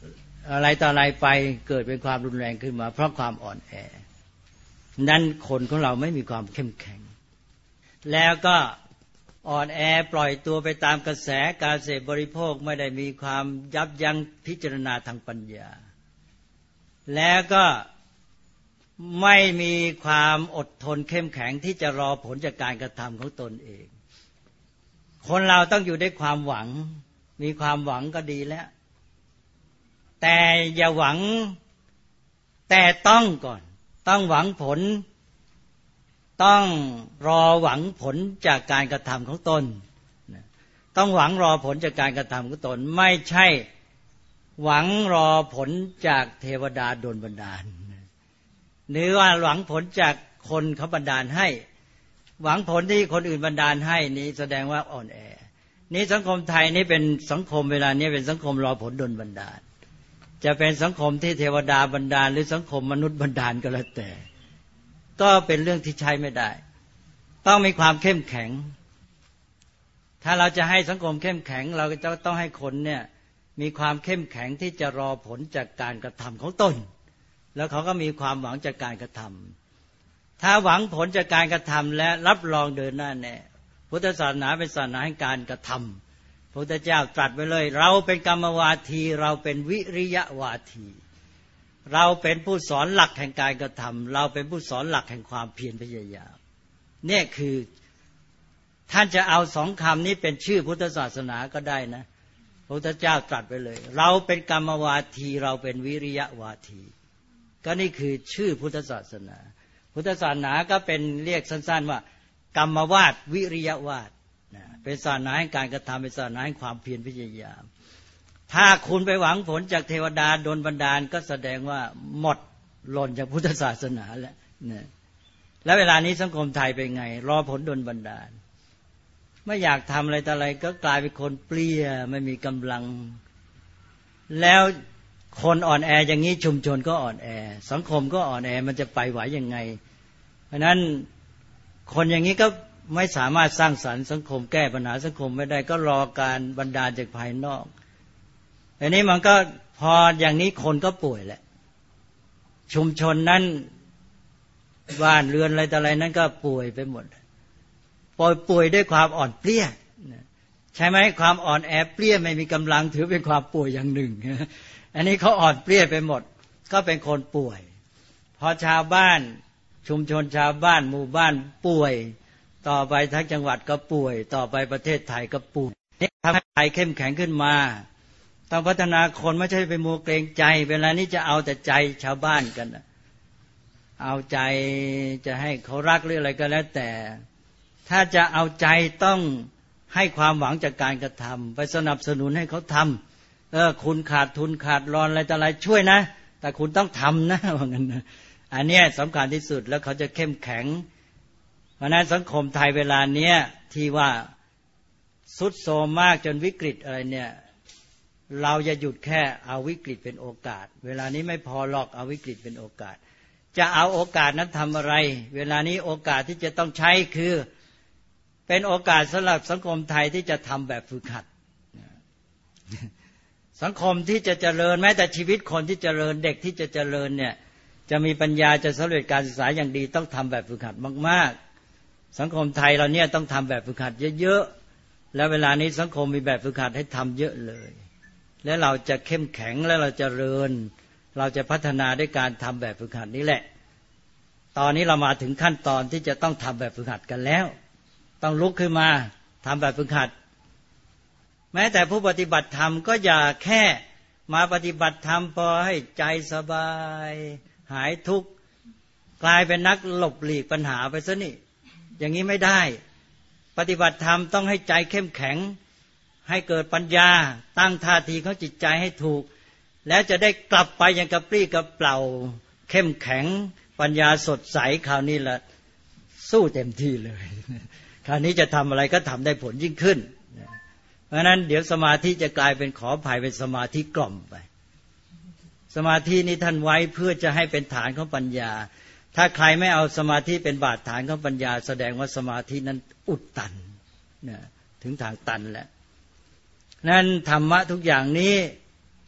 อะไรต่ออะไรไปเกิดเป็นความรุนแรงขึ้นมาเพราะความอ่อนแอนั้นคนของเราไม่มีความเข้มแข็งแล้วก็อ่อนแอปล่อยตัวไปตามกระแสการเสพบริโภคไม่ได้มีความยับยั้งพิจารณาทางปัญญาแล้วก็ไม่มีความอดทนเข้มแข็งที่จะรอผลจากการกระทำของตนเองคนเราต้องอยู่ด้วยความหวังมีความหวังก็ดีแล้วแต่อย่าหวังแต่ต้องก่อนต้องหวังผลต้องรอหวังผลจากการกระทำของตนต้องหวังรอผลจากการกระทำของตนไม่ใช่หวังรอผลจากเทวดาดลบันดาลหรือว่าหวังผลจากคนเขาบันดาลให้หวังผลที่คนอื่นบันดาลให้นี้แสดงว่าอ่อนแอนี่สังคมไทยนี่เป็นสังคมเวลานี้เป็นสังคมรอผลดลบันดาลจะเป็นสังคมที่เทวดาบันดาลหรือสังคมมนุษย์บันดาลก็แล้วแต่ก็เป็นเรื่องที่ใช้ไม่ได้ต้องมีความเข้มแข็งถ้าเราจะให้สังคมเข้มแข็งเราก็จะต้องให้คนเนี่ยมีความเข้มแข็งที่จะรอผลจากการกระทำของตนแล้วเขาก็มีความหวังจากการกระทำถ้าหวังผลจากการกระทำและรับรองเดินหน้าแน่พุทธศาสนาเป็นศาสนาแห่งการกระทำพระพุทธเจ้าตรัสไว้เลยเราเป็นกรรมวาทีเราเป็นวิริยะวาทีเราเป็นผู้สอนหลักแห่งการกระทำเราเป็นผู้สอนหลักแห่งความเพียรพยายามเนี่ยคือท่านจะเอาสองคำนี้เป็นชื่อพุทธศาสนาก็ได้นะพระพุทธเจ้าตรัสไปเลยเราเป็นกรรมวาทีเราเป็นวิริยะวาทีก็นี่คือชื่อพุทธศาสนาพุทธศาสนาก็เป็นเรียกสั้นๆว่ากรรมวาทวิริยะวาทเป็นศาสนาแห่งการกระทำเป็นศาสนาแห่งความเพียรพยายามถ้าคุณไปหวังผลจากเทวดาดลบันดาลก็แสดงว่าหมดหล่นจากพุทธศาสนาแล้วนะแล้วเวลานี้สังคมไทยเป็นไงรอผลดลบันดาลไม่อยากทำอะไรแต่อะไรก็กลายเป็นคนเปรี้ยไม่มีกำลังแล้วคนอ่อนแออย่างนี้ชุมชนก็อ่อนแอสังคมก็อ่อนแอมันจะไปไหวยังไงเพราะนั้นคนอย่างนี้ก็ไม่สามารถสร้างสรรค์สังคมแก้ปัญหาสังคมไม่ได้ก็รอการบันดาลจากภายนอกอันนี้มันก็พออย่างนี้คนก็ป่วยแหละชุมชนนั้นบ้านเรือนอะไรต่ออะไรนั้นก็ป่วยไปหมดป่วยด้วยความอ่อนเปลี้ยใช่ไหมความอ่อนแอเปลี้ยไม่มีกำลังถือเป็นความป่วยอย่างหนึ่งอันนี้เขาอ่อนเปลี้ยไปหมดก็เป็นคนป่วยพอชาวบ้านชุมชนชาวบ้านหมู่บ้านป่วยต่อไปทั้งจังหวัดก็ป่วยต่อไปประเทศไทยก็ป่วยนี่ทำให้ไทยเข้มแข็งขึ้นมาต้องพัฒนาคนไม่ใช่ไปมัวเกรงใจเวลานี้จะเอาแต่ใจชาวบ้านกันเอาใจจะให้เขารักหรืออะไรก็แล้วแต่ถ้าจะเอาใจต้องให้ความหวังจากการกระทำไปสนับสนุนให้เขาทำคุณขาดทุนขาดรอนอะไรต่ออะไรช่วยนะแต่คุณต้องทำนะว่างั้นนะอันนี้สำคัญที่สุดแล้วเขาจะเข้มแข็งเพราะนั้นสังคมไทยเวลาเนี้ยที่ว่าทรุดโทรมมากจนวิกฤตอะไรเนี่ยเราจะหยุดแค่เอาวิกฤตเป็นโอกาสเวลานี้ไม่พอหรอกเอาวิกฤตเป็นโอกาสจะเอาโอกาสนั้นทำอะไรเวลานี้โอกาสที่จะต้องใช้คือเป็นโอกาสสำหรับสังคมไทยที่จะทำแบบฝึกหัดสังคมที่จะเจริญแม้แต่ชีวิตคนที่เจริญเด็กที่จะเจริญเนี่ยจะมีปัญญาจะสำเร็จการศึกษาอย่างดีต้องทำแบบฝึกหัดมากๆสังคมไทยเราเนี่ยต้องทำแบบฝึกหัดเยอะๆแล้วเวลานี้สังคมมีแบบฝึกหัดให้ทำเยอะเลยแล้วเราจะเข้มแข็งและเราจะเจริญเราจะพัฒนาด้วยการทำแบบฝึกหัดนี้แหละตอนนี้เรามาถึงขั้นตอนที่จะต้องทำแบบฝึกหัดกันแล้วต้องลุกขึ้นมาทำแบบฝึกหัดแม้แต่ผู้ปฏิบัติธรรมก็อย่าแค่มาปฏิบัติธรรมพอให้ใจสบายหายทุกข์กลายเป็นนักหลบหลีกปัญหาไปซะนี่อย่างนี้ไม่ได้ปฏิบัติธรรมต้องให้ใจเข้มแข็งให้เกิดปัญญาตั้งท่าทีของจิตใจให้ถูกแล้วจะได้กลับไปอย่างกระปรี้กระเปร่าเข้มแข็งปัญญาสดใสคราวนี้ละสู้เต็มที่เลยคราวนี้จะทำอะไรก็ทำได้ผลยิ่งขึ้นเพราะนั้นเดี๋ยวสมาธิจะกลายเป็นขออภัยเป็นสมาธิกล่อมไปสมาธินี้ท่านไว้เพื่อจะให้เป็นฐานของปัญญาถ้าใครไม่เอาสมาธิเป็นบาดฐานของปัญญาแสดงว่าสมาธินั้นอุดตันถึงทางตันแล้วนั้นธรรมะทุกอย่างนี้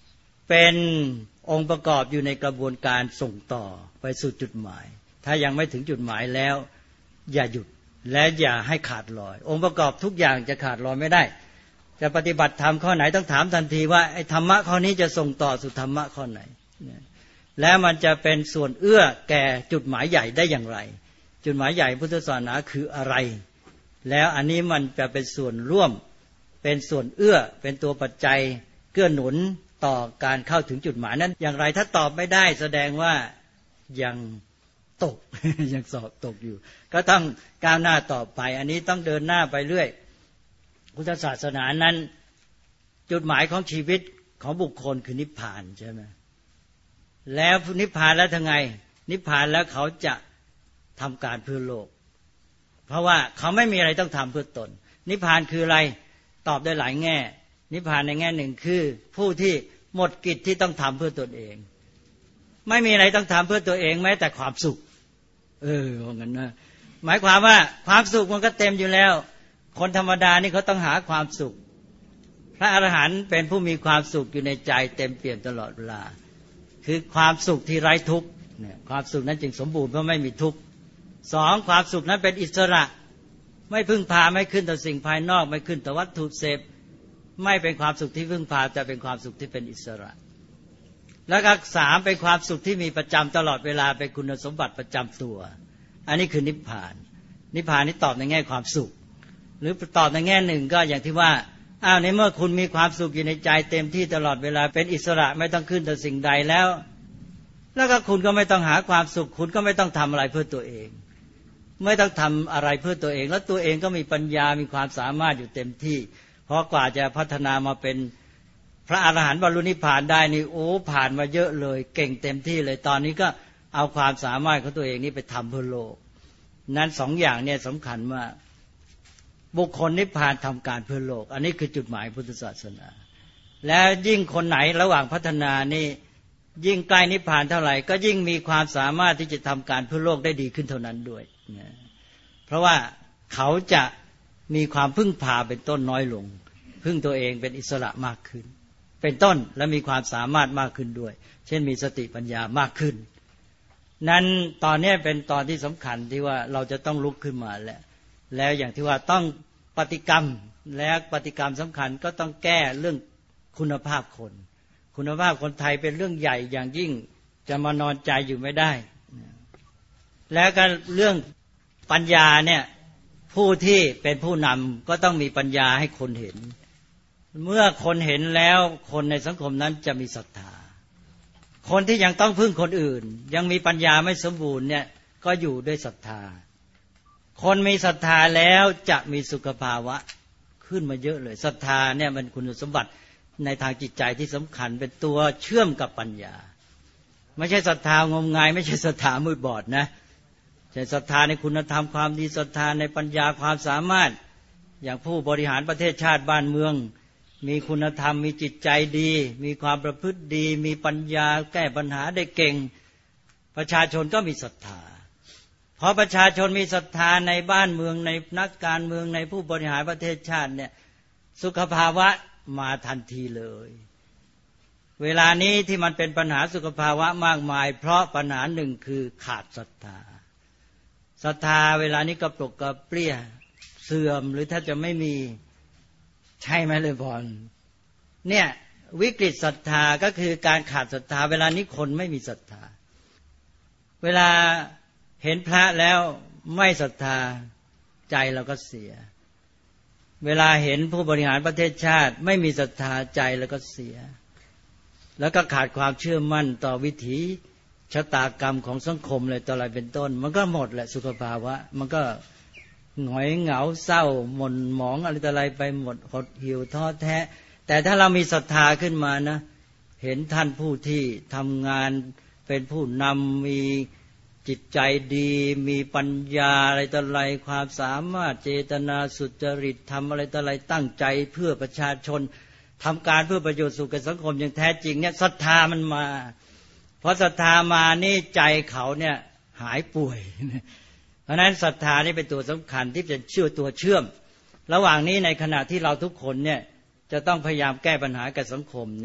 เป็นองค์ประกอบอยู่ในกระบวนการส่งต่อไปสู่จุดหมายถ้ายังไม่ถึงจุดหมายแล้วอย่าหยุดและอย่าให้ขาดลอยองค์ประกอบทุกอย่างจะขาดลอยไม่ได้จะปฏิบัติธรรมข้อไหนต้องถามทันทีว่าไอ้ธรรมะข้อนี้จะส่งต่อสู่ธรรมะข้อไหนแล้วมันจะเป็นส่วนเอื้อแก่จุดหมายใหญ่ได้อย่างไรจุดหมายใหญ่พุทธศาสนาคืออะไรแล้วอันนี้มันจะเป็นส่วนร่วมเป็นส่วนเอื้อเป็นตัวปัจจัยเกื้อหนุนต่อการเข้าถึงจุดหมายนั้นอย่างไรถ้าตอบไม่ได้แสดงว่ายังตก ยังสอบตกอยู่ก็ต้องก้าวหน้าต่อไปอันนี้ต้องเดินหน้าไปเรื่อยพุทธศาสนานั้นจุดหมายของชีวิตของบุคคลคือนิพพานใช่ไหมแล้วนิพพานแล้วทำไงนิพพานแล้วเขาจะทำการเพื่อโลกเพราะว่าเขาไม่มีอะไรต้องทำเพื่อตนนิพพานคืออะไรตอบได้หลายแง่นิพพานในแง่หนึ่งคือผู้ที่หมดกิจที่ต้องทำเพื่อตนเองไม่มีอะไรต้องทำเพื่อตัวเองแม้แต่ความสุขว่างั้นนะหมายความว่าความสุขมันก็เต็มอยู่แล้วคนธรรมดานี่เขาต้องหาความสุขพระอรหันต์เป็นผู้มีความสุขอยู่ในใจเต็มเปี่ยมตลอดเวลาคือความสุขที่ไร้ทุกข์เนี่ยความสุขนั้นจึงสมบูรณ์เพราะไม่มีทุกข์สองความสุขนั้นเป็นอิสระไม่พึ่งพาไม่ขึ้นต่อสิ่งภายนอกไม่ขึ้นต่อวัตถุเสพไม่เป็นความสุขที่พึ่งพาแต่เป็นความสุขที่เป็นอิสระแล้วก็สามเป็นความสุขที่มีประจำตลอดเวลาเป็นคุณสมบัติประจำตัวอันนี้คือนิพพานนิพพานนี้ตอบในแง่ความสุขหรือตอบในแง่หนึ่งก็อย่างที่ว่าในเมื่อคุณมีความสุขอยู่ในใจเต็มที่ตลอดเวลาเป็นอิสระไม่ต้องขึ้นต่อสิ่งใดแล้วก็คุณก็ไม่ต้องหาความสุขคุณก็ไม่ต้องทำอะไรเพื่อตัวเองไม่ต้องทำอะไรเพื่อตัวเองแล้วตัวเองก็มีปัญญามีความสามารถอยู่เต็มที่เพราะกว่าจะพัฒนามาเป็นพระอรหันต์บรรลุนิพพานได้นี่ผ่านมาเยอะเลยเก่งเต็มที่เลยตอนนี้ก็เอาความสามารถของตัวเองนี่ไปทำเพื่อโลกนั้นสองอย่างเนี่ยสำคัญมากบุคคลนิพพานทำการเพื่อโลกอันนี้คือจุดหมายพุทธศาสนาแล้วยิ่งคนไหนระหว่างพัฒนานี่ยิ่งใกล้นิพพานเท่าไหร่ก็ยิ่งมีความสามารถที่จะทำการเพื่อโลกได้ดีขึ้นเท่านั้นด้วยเพราะว่าเขาจะมีความพึ่งพาเป็นต้นน้อยลงพึ่งตัวเองเป็นอิสระมากขึ้นเป็นต้นและมีความสามารถมากขึ้นด้วยเช่นมีสติปัญญามากขึ้นนั้นตอนนี้เป็นตอนที่สำคัญที่ว่าเราจะต้องลุกขึ้นมาแล้วอย่างที่ว่าต้องปฏิกรรมและปฏิกรรมสำคัญก็ต้องแก้เรื่องคุณภาพคนคุณภาพคนไทยเป็นเรื่องใหญ่อย่างยิ่งจะมานอนใจอยู่ไม่ได้แล้วก็เรื่องปัญญาเนี่ยผู้ที่เป็นผู้นำก็ต้องมีปัญญาให้คนเห็นเมื่อคนเห็นแล้วคนในสังคมนั้นจะมีศรัทธาคนที่ยังต้องพึ่งคนอื่นยังมีปัญญาไม่สมบูรณ์เนี่ยก็อยู่ด้วยศรัทธาคนมีศรัทธาแล้วจะมีสุขภาวะขึ้นมาเยอะเลยศรัทธาเนี่ยมันคุณสมบัติในทางจิตใจที่สำคัญเป็นตัวเชื่อมกับปัญญาไม่ใช่ศรัทธางมงายไม่ใช่ศรัทธามืดบอดนะใช่ศรัทธาในคุณธรรมความดีศรัทธาในปัญญาความสามารถอย่างผู้บริหารประเทศชาติบ้านเมืองมีคุณธรรมมีจิตใจดีมีความประพฤติดีมีปัญญาแก้ปัญหาได้เก่งประชาชนก็มีศรัทธาพอประชาชนมีศรัทธาในบ้านเมืองในนักการเมืองในผู้บริหารประเทศชาติเนี่ยสุขภาวะมาทันทีเลยเวลานี้ที่มันเป็นปัญหาสุขภาวะมากมายเพราะปัญหาหนึ่งคือขาดศรัทธาศรัทธาเวลานี้กระปรกกระเปรี้ยเสื่อมหรือถ้าจะไม่มีใช่ไหมเลยพรเนี่ยวิกฤตศรัทธาก็คือการขาดศรัทธาเวลานี้คนไม่มีศรัทธาเวลาเห็นพระแล้วไม่ศรัทธาใจเราก็เสียเวลาเห็นผู้บริหารประเทศชาติไม่มีศรัทธาใจแล้วก็เสียแล้วก็ขาดความเชื่อมั่นต่อวิถีชะตากรรมของสังคมเลยต่ออะไรเป็นต้นมันก็หมดแหละสุขภาวะมันก็หงอยเหงาเศร้าหม่นหมองอะไรต่ออะไรไปหมดหดหิวท้อแท้แต่ถ้าเรามีศรัทธาขึ้นมานะเห็นท่านผู้ที่ทำงานเป็นผู้นำมีจิตใจดีมีปัญญาอะไรต่ออะไรความสามารถเจตนาสุจริตทำอะไรต่ออะไรตั้งใจเพื่อประชาชนทำการเพื่อประโยชน์สุขแก่สังคมอย่างแท้จริงเนี่ยศรัทธามันมาพอศรัทธามานี่ใจเขาเนี่ยหายป่วยเพราะนั้นศรัทธานี่เป็นตัวสำคัญที่จะตัวเชื่อมระหว่างนี้ในขณะที่เราทุกคนเนี่ยจะต้องพยายามแก้ปัญหากับสังคมเนี่ย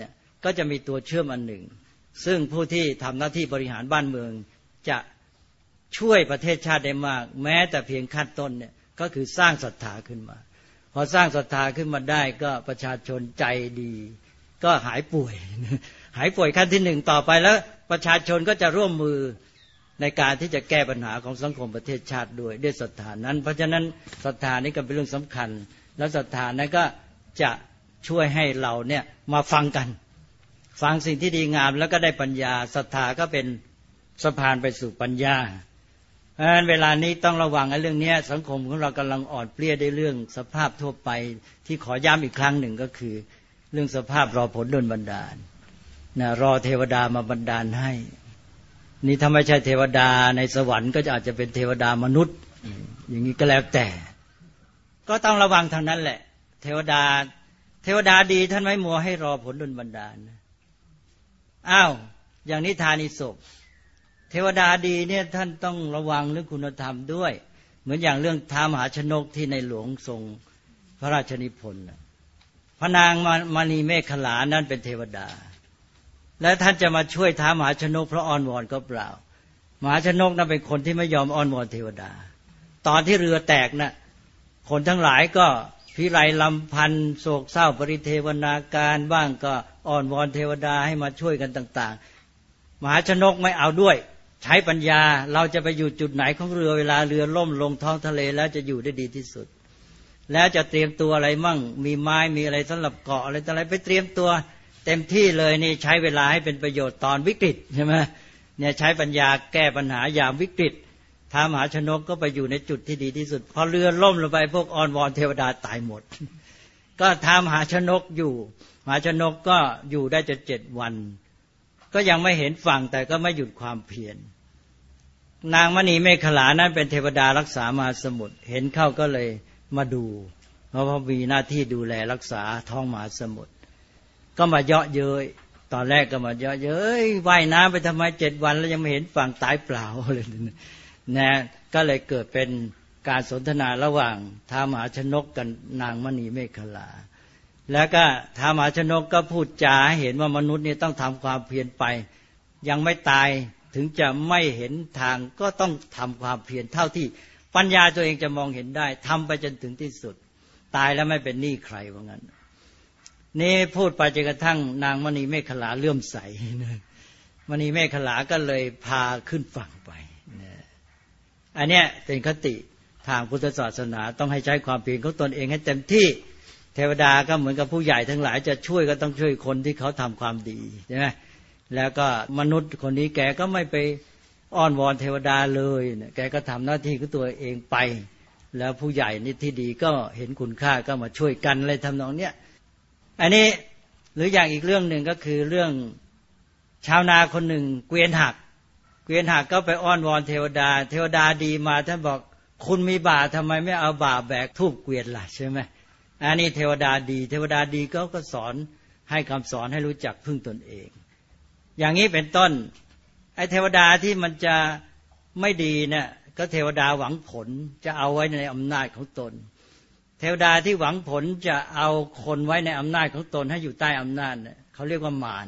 ก็จะมีตัวเชื่อมอันหนึ่งซึ่งผู้ที่ทำหน้าที่บริหารบ้านเมืองจะช่วยประเทศชาติได้มากแม้แต่เพียงขั้นต้นเนี่ยก็คือสร้างศรัทธาขึ้นมาพอสร้างศรัทธาขึ้นมาได้ก็ประชาชนใจดีก็หายป่วยหายป่วยขั้นที่หนึ่งต่อไปแล้วประชาชนก็จะร่วมมือในการที่จะแก้ปัญหาของสังคมประเทศชาติด้วยศรัทธานั้นเพราะฉะนั้นศรัทธานี้ก็เป็นเรื่องสำคัญแล้วศรัทธานั้นก็จะช่วยให้เราเนี่ยมาฟังกันฟังสิ่งที่ดีงามแล้วก็ได้ปัญญาศรัทธาก็เป็นสะพานไปสู่ปัญญาเพราะฉะนั้นเวลานี้ต้องระวังไอ้เรื่องนี้สังคมของเรากำลังอ่อนเปลี้ยในเรื่องสภาพทั่วไปที่ขอย้ำอีกครั้งหนึ่งก็คือเรื่องสภาพรอผลโดนบันดาลนะรอเทวดามาบันดาลให้นี่ถ้าไม่ใช่เทวดาในสวรรค์ก็อาจจะเป็นเทวดามนุษย์อย่างนี้ก็แล้วแต่ก็ต้องระวังทางนั้นแหละเทวดาดีท่านไม่มัวให้รอผลโดนบันดาลอ้าวอย่างนิทานอิศบเทวดาดีเนี่ยท่านต้องระวังเรื่องคุณธรรมด้วยเหมือนอย่างเรื่องท้าวมหาชนกที่ในหลวงทรงพระราชนิพนธ์พระนางมณีเมขลานั้นเป็นเทวดาและท่านจะมาช่วยท้าวมหาชนกเพราะอ้อนวอนก็เปล่ามหาชนกนั้นเป็นคนที่ไม่ยอมอ้อนวอนเทวดาตอนที่เรือแตกน่ะคนทั้งหลายก็พิไรลำพันธ์โศกเศร้าปริเทวนาการบ้างก็อ้อนวอนเทวดาให้มาช่วยกันต่างๆมหาชนกไม่เอาด้วยใช้ปัญญาเราจะไปอยู่จุดไหนของเรือเวลาเรือล่มลงท้องทะเลแล้วจะอยู่ได้ดีที่สุดแล้วจะเตรียมตัวอะไรมั่งมีไม้มีอะไรสำหรับเกาะอะไรต่ออะไรไปเตรียมตัวเต็มที่เลยนี่ใช้เวลาให้เป็นประโยชน์ตอนวิกฤตใช่ไหมเนี่ยใช้ปัญญาแก้ปัญหายามวิกฤตท้าวมหาชนกก็ไปอยู่ในจุดที่ดีที่สุดพอเรือล่มลงไปพวกอ้อนวอนเทวดาตายหมดก็ท้าวมหาชนกอยู่มหาชนกก็อยู่ได้จะ7 วันก็ยังไม่เห็นฝั่งแต่ก็ไม่หยุดความเพียรนางมณีเมขลานั้นเป็นเทวดารักษามหาสมุทรเห็นเข้าก็เลยมาดูเพราะมีหน้าที่ดูแลรักษาท้องมหาสมุทรก็มาเยาะเย้ยตอนแรกก็มาเยาะเย้ยว่ายน้ำไปทำไม7 วันแล้วยังไม่เห็นฝั่งตายเปล่าเลยนะก็เลยเกิดเป็นการสนทนาระหว่างท้าวมหาชนกกับนางมณีเมขลาแล้วก็ท้าวมหาชนกก็พูดจาให้เห็นว่ามนุษย์นี่ต้องทำความเพียรไปยังไม่ตายถึงจะไม่เห็นทางก็ต้องทำความเพียรเท่าที่ปัญญาตัวเองจะมองเห็นได้ทำไปจนถึงที่สุดตายแล้วไม่เป็นหนี้ใครว่างั้นนี่พูดไปจนกระทั่งนางมณีเมขลาเลื่อมใสมณีเมขลาก็เลยพาขึ้นฝั่งไปอันเนี้ยเป็นคติทางพุทธศาสนาต้องให้ใช้ความเพียรของตนเองให้เต็มที่เทวดาก็เหมือนกับผู้ใหญ่ทั้งหลายจะช่วยก็ต้องช่วยคนที่เขาทำความดีใช่ไหมแล้วก็มนุษย์คนนี้แกก็ไม่ไปอ้อนวอนเทวดาเลยแกก็ทำหน้าที่ของตัวเองไปแล้วผู้ใหญ่นี่ที่ดีก็เห็นคุณค่าก็มาช่วยกันอะไรทำนองเนี้ยอันนี้หรืออย่างอีกเรื่องหนึ่งก็คือเรื่องชาวนาคนหนึ่งเกวียนหักก็ไปอ้อนวอนเทวดาดีมาท่านบอกคุณมีบ่าทำไมไม่เอาบ่าแบกทูบเกวียนล่ะใช่ไหมอันนี้เทวดาดีก็สอนให้คำสอนให้รู้จักพึ่งตนเองอย่างนี้เป็นต้นไอ้เทวดาที่มันจะไม่ดีเนี่ยก็เทวดาหวังผลจะเอาไว้ในอำนาจของตนเทวดาที่หวังผลจะเอาคนไว้ในอำนาจของตนให้อยู่ใต้อำนาจเนี่ยเขาเรียกว่ามาร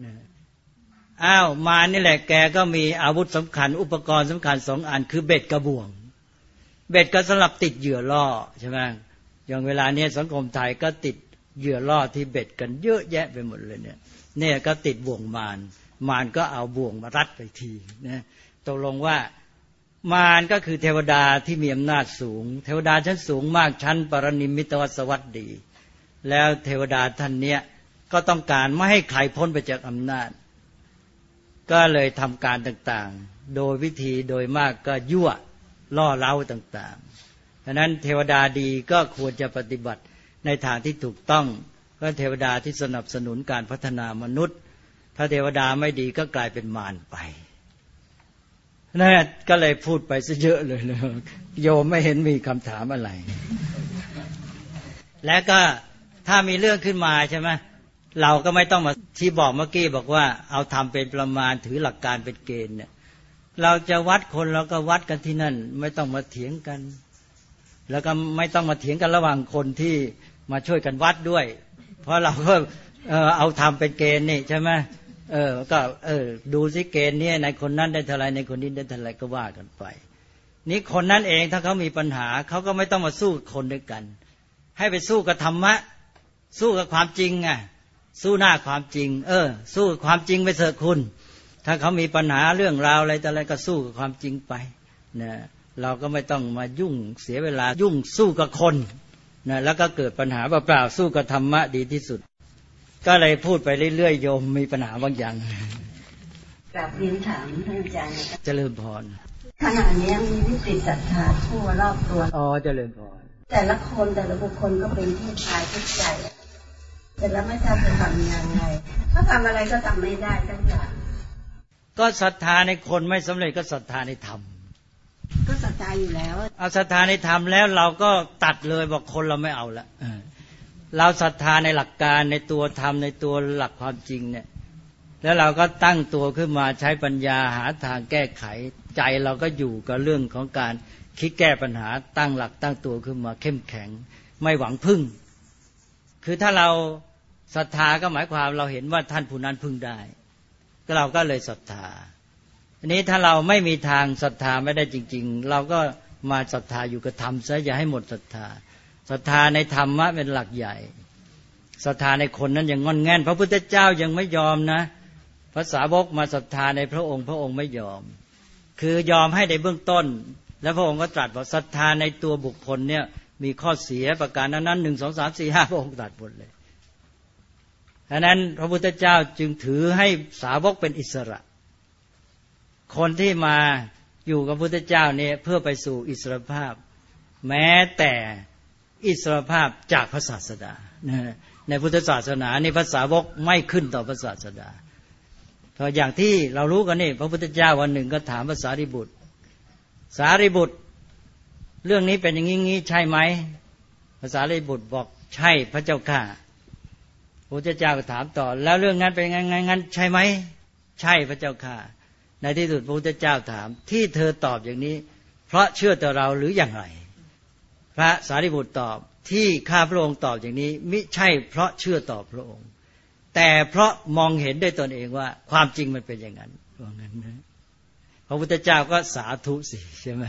มารนี่แหละแกก็มีอาวุธสำคัญอุปกรณ์สำคัญ2 อันคือเบ็ดกระบ่วงเบ็ดก็สำหรับติดเหยื่อล่อใช่ไหมอย่างเวลานี้สังคมไทยก็ติดเหยื่อล่อที่เบ็ดกันเยอะแยะไปหมดเลยเนี่ยก็ติดบ่วงมารก็เอาบ่วงมารัดไปทีนะตกลงว่ามารก็คือเทวดาที่มีอำนาจสูงเทวดาชั้นสูงมากชั้นปรนิมมิตวสวัสดีแล้วเทวดาท่านเนี้ยก็ต้องการไม่ให้ใครพ้นไปจากอำนาจก็เลยทำการต่างๆโดยวิธีโดยมากก็ยั่วล่อเร้าต่างๆฉะนั้นเทวดาดีก็ควรจะปฏิบัติในทางที่ถูกต้องก็เทวดาที่สนับสนุนการพัฒนามนุษย์ถ้าเทวดาไม่ดีก็กลายเป็นมารไปนั่นก็เลยพูดไปซะเยอะเลยโยมไม่เห็นมีคำถามอะไรและก็ถ้ามีเรื่องขึ้นมาใช่ไหมเราก็ไม่ต้องมาที่บอกเมื่อกี้บอกว่าเอาทำเป็นประมาณถือหลักการเป็นเกณฑ์เนี่ยเราจะวัดคนเราก็วัดกันที่นั่นไม่ต้องมาเถียงกันแล้วก็ไม่ต้องมาเถียงกันระหว่างคนที่มาช่วยกันวัดด้วยเพราะเราก็เอาทำเป็นเกณฑ์นี่ใช่ไหมก็ดูสิเกณฑ์นี้ในคนนั้นได้เท่าไรในคนนี้ได้เท่าไรก็ว่ากันไปนี่คนนั้นเองถ้าเขามีปัญหาเขาก็ไม่ต้องมาสู้กับคนด้วยกันให้ไปสู้กับธรรมะสู้กับความจริงไงสู้หน้าความจริงสู้กับความจริงไปเถอะคุณถ้าเขามีปัญหาเรื่องราวอะไรแต่อะไรก็สู้กับความจริงไปนะเราก็ไม่ต้องมายุ่งเสียเวลายุ่งสู้กับคนนะแล้วก็เกิดปัญหาเปล่าๆสู้กับธรรมะดีที่สุดก็เลยพูดไปเรื่อยๆโยมมีปัญหาบางอย่างกราบเรียนถามท่านอาจารย์เจริญพรขณะนี้มีวิกฤตศรัทธาทั่วรอบตัวเจริญพรแต่ละคนแต่ละบุคคลก็เป็นที่ตายทุกใจแต่แล้วไม่ทราบจะทำยังไงถ้าทำอะไรก็ทำไม่ได้ทั้งอย่างก็ศรัทธาในคนไม่สำเร็จก็ศรัทธาในธรรมก็ศรัทธาอยู่แล้วเอาศรัทธาในธรรมแล้วเราก็ตัดเลยบอกคนเราไม่เอาละเราศรัทธาในหลักการในตัวธรรมในตัวหลักความจริงเนี่ยแล้วเราก็ตั้งตัวขึ้นมาใช้ปัญญาหาทางแก้ไขใจเราก็อยู่กับเรื่องของการคิดแก้ปัญหาตั้งหลักตั้งตัวขึ้นมาเข้มแข็งไม่หวังพึ่งคือถ้าเราศรัทธาก็หมายความเราเห็นว่าท่านผู้นั้นพึ่งได้ก็เราก็เลยศรัทธาอันนี้ถ้าเราไม่มีทางศรัทธาไม่ได้จริงๆเราก็มาศรัทธาอยู่กับธรรมซะอย่าให้หมดศรัทธาศรัทธาในธรรมะเป็นหลักใหญ่ศรัทธาในคนนั้นยังงอนแง่นพระพุทธเจ้ายังไม่ยอมนะพระสาวกมาศรัทธาในพระองค์พระองค์ไม่ยอมคือยอมให้ในเบื้องต้นแล้วพระองค์ก็ตรัสว่าศรัทธาในตัวบุคคลเนี่ยมีข้อเสียประการนั้น1 2 3 4 5พระองค์ตรัสหมดเลยฉะนั้นพระพุทธเจ้าจึงถือให้สาวกเป็นอิสระคนที่มาอยู่กับพระพุทธเจ้าเนี่ยเพื่อไปสู่อิสรภาพแม้แต่อิสรภาพจากพระศาสดาในพุทธศาสนานี่พระสาวกไม่ขึ้นต่อพระศาสดาเพราะอย่างที่เรารู้กันนี่พระพุทธเจ้าวันหนึ่งก็ถามพระสารีบุตรสารีบุตรเรื่องนี้เป็นอย่างนี้ใช่ไหมพระสารีบุตรบอกใช่พระเจ้าข้าพระพุทธเจ้าก็ถามต่อแล้วเรื่องนั้นเป็นไงงั้นใช่ไหมใช่พระเจ้าข้าในที่สุดพระพุทธเจ้าถามที่เธอตอบอย่างนี้เพราะเชื่อต่อเราหรืออย่างไรพระสารีบุตรตอบที่ข้าพระองค์ตอบอย่างนี้มิใช่เพราะเชื่อต่อพระองค์แต่เพราะมองเห็นด้วยตนเองว่าความจริงมันเป็นอย่างนั้นว่างั้นนะพระพุทธเจ้าก็สาธุสิใช่ไหม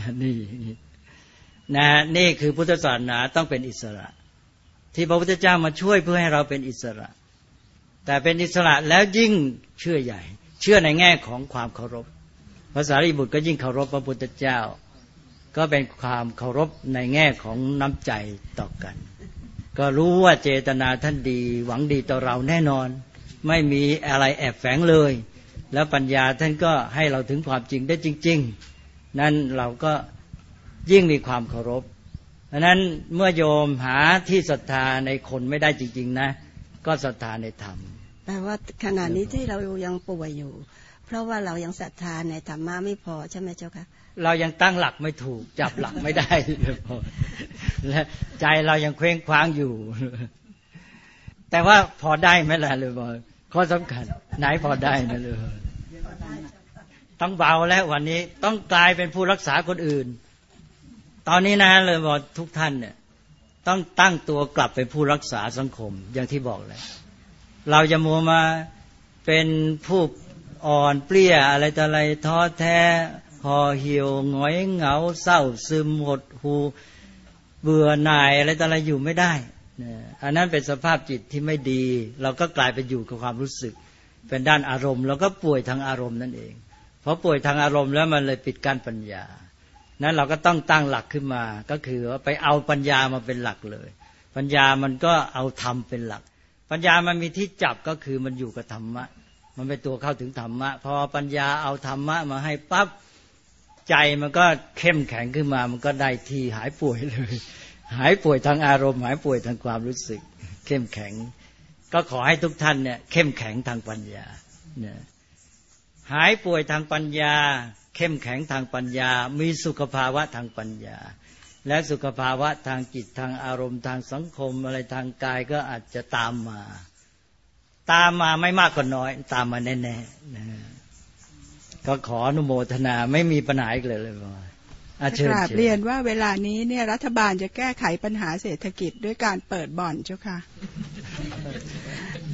นี่คือพุทธศาสนาต้องเป็นอิสระที่พระพุทธเจ้ามาช่วยเพื่อให้เราเป็นอิสระแต่เป็นอิสระแล้วยิ่งเชื่อใหญ่เชื่อในแง่ของความเคารพพระสารีบุตรก็ยิ่งเคารพพระพุทธเจ้าก็เป็นความเคารพในแง่ของน้ำใจต่อกันก็รู้ว่าเจตนาท่านดีหวังดีต่อเราแน่นอนไม่มีอะไรแอบแฝงเลยแล้วปัญญาท่านก็ให้เราถึงความจริงได้จริงๆนั้นเราก็ยิ่งมีความเคารพเพราะนั้นเมื่อโยมหาที่ศรัทธาในคนไม่ได้จริงๆนะก็ศรัทธาในธรรมแปลว่าขณะนี้ที่เรายังป่วยอยู่เพราะว่าเรายังศรัทธาในธรรมะไม่พอใช่ไหมเจ้าคะเรายังตั้งหลักไม่ถูกจับหลักไม่ได้และใจเรายังเคว้งคว้างอยู่แต่ว่าพอได้ไหมล่ะเลยบอกข้อสำคัญไหนพอได้นะเลยต้องเบาแล้ววันนี้ต้องกลายเป็นผู้รักษาคนอื่นตอนนี้นะเลยบอกทุกท่านเนี่ยต้องตั้งตัวกลับเป็นผู้รักษาสังคมอย่างที่บอกเลยเราจะมัวมาเป็นผู้อ่อนเปลี้ยอะไรต่ออะไรท้อแท้ห่อเหี่ยวหงอยเหงาเศร้าซึมหดหู่เบื่อหน่ายอะไรต่ออะไรอยู่ไม่ได้อันนั้นเป็นสภาพจิตที่ไม่ดีเราก็กลายไปอยู่กับความรู้สึกเป็นด้านอารมณ์เราก็ป่วยทางอารมณ์นั่นเองเพราะป่วยทางอารมณ์แล้วมันเลยปิดกั้นปัญญานั้นเราก็ต้องตั้งหลักขึ้นมาก็คือว่าไปเอาปัญญามาเป็นหลักเลยปัญญามันก็เอาธรรมเป็นหลักปัญญามันมีที่จับก็คือมันอยู่กับธรรมะมันเป็นตัวเข้าถึงธรรมะพอปัญญาเอาธรรมะมาให้ปั๊บใจมันก็เข้มแข็งขึ้นมามันก็ได้ที่หายป่วยเลยหายป่วยทางอารมณ์หายป่วยทางความรู้สึกเข้มแข็งก็ขอให้ทุกท่านเนี่ยเข้มแข็งทางปัญญาเนี่ยหายป่วยทางปัญญาเข้มแข็งทางปัญญามีสุขภาวะทางปัญญาและสุขภาวะทางจิตทางอารมณ์ทางสังคมอะไรทางกายก็อาจจะตามมาไม่มากก็น้อยตามมาแน่ๆนะก็ขออนุโมทนาไม่มีปัญหาอีกเลยเชิญเรียนว่าเวลานี้เนี่ยรัฐบาลจะแก้ไขปัญหาเศรษฐกิจด้วยการเปิดบ่อนเจ้าค่ะ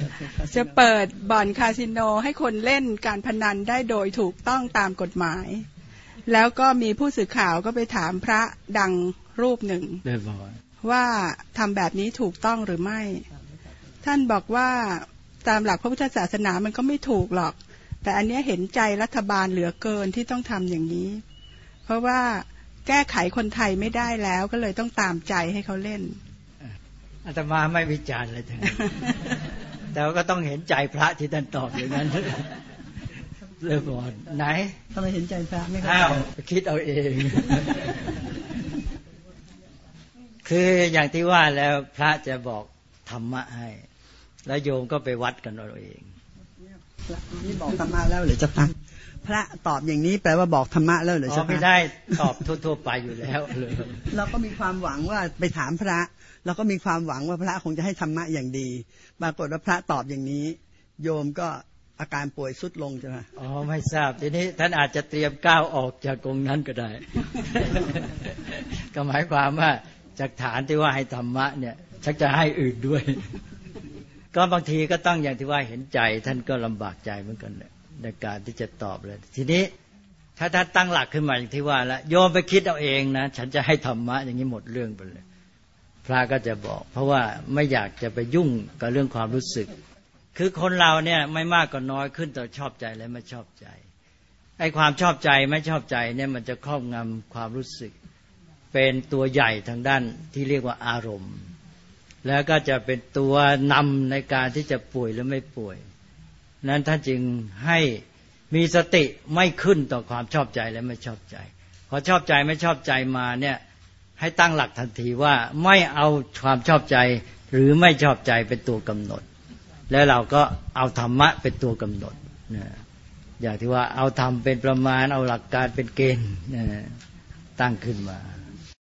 จะเปิดบ่อนคาสิโนให้คนเล่นการพนันได้โดยถูกต้องตามกฎหมายแล้วก็มีผู้สื่อข่าวก็ไปถามพระดังรูปหนึ่งว่าทำแบบนี้ถูกต้องหรือไม่ท่านบอกว่าตามหลักพระพุทธศาสนามันก็ไม่ถูกหรอกแต่อันนี้เห็นใจรัฐบาลเหลือเกินที่ต้องทำอย่างนี้เพราะว่าแก้ไขคนไทยไม่ได้แล้วก็เลยต้องตามใจให้เขาเล่นอาตมาไม่วิจารณ์เลยทั้งนั้นแต่ก็ต้องเห็นใจพระที่ท่านตอบอย่างนั้นเลยบอกไหนทำไมเห็นใจพระไม่ครับคิดเอาเองคืออย่างที่ว่าแล้วพระจะบอกธรรมะให้แล้วโยมก็ไปวัดกันเอาเองนี่บอกธรรมะแล้วหรือจะตั้งพระตอบอย่างนี้แปลว่าบอกธรรมะแล้วหรือจะไม่ได้ตอบทั่วๆไปอยู่แล้วเลยเราก็มีความหวังว่าไปถามพระเราก็มีความหวังว่าพระคงจะให้ธรรมะอย่างดีปรากฏว่าพระตอบอย่างนี้โยมก็อาการป่วยทรุดลงใช่ไหมไม่ทราบทีนี้ท่านอาจจะเตรียมก้าวออกจากตรงนั้นก็ได้ ก็หมายความว่าจากฐานที่ว่าให้ธรรมะเนี่ยชักจะให้อื่นด้วยก็บางทีก็ต้องอย่างที่ว่าเห็นใจท่านก็ลำบากใจเหมือนกันในการที่จะตอบเลยทีนี้ถ้าท่านตั้งหลักขึ้นมาอย่างที่ว่าแล้วโยมไปคิดเอาเองนะฉันจะให้ธรรมะอย่างนี้หมดเรื่องไปเลยพระก็จะบอกเพราะว่าไม่อยากจะไปยุ่งกับเรื่องความรู้สึกคือคนเราเนี่ยไม่มากก็น้อยขึ้นต่อชอบใจและไม่ชอบใจไอ้ความชอบใจไม่ชอบใจเนี่ยมันจะครอบงำความรู้สึกเป็นตัวใหญ่ทางด้านที่เรียกว่าอารมณ์แล้วก็จะเป็นตัวนำในการที่จะป่วยหรือไม่ป่วยนั้นท่านจึงให้มีสติไม่ขึ้นต่อความชอบใจและไม่ชอบใจพอชอบใจไม่ชอบใจมาเนี่ยให้ตั้งหลักทันทีว่าไม่เอาความชอบใจหรือไม่ชอบใจเป็นตัวกำหนดแล้วเราก็เอาธรรมะเป็นตัวกำหนดนะอย่างที่ว่าเอาธรรมเป็นประมาณเอาหลักการเป็นเกณฑ์ตั้งขึ้นมา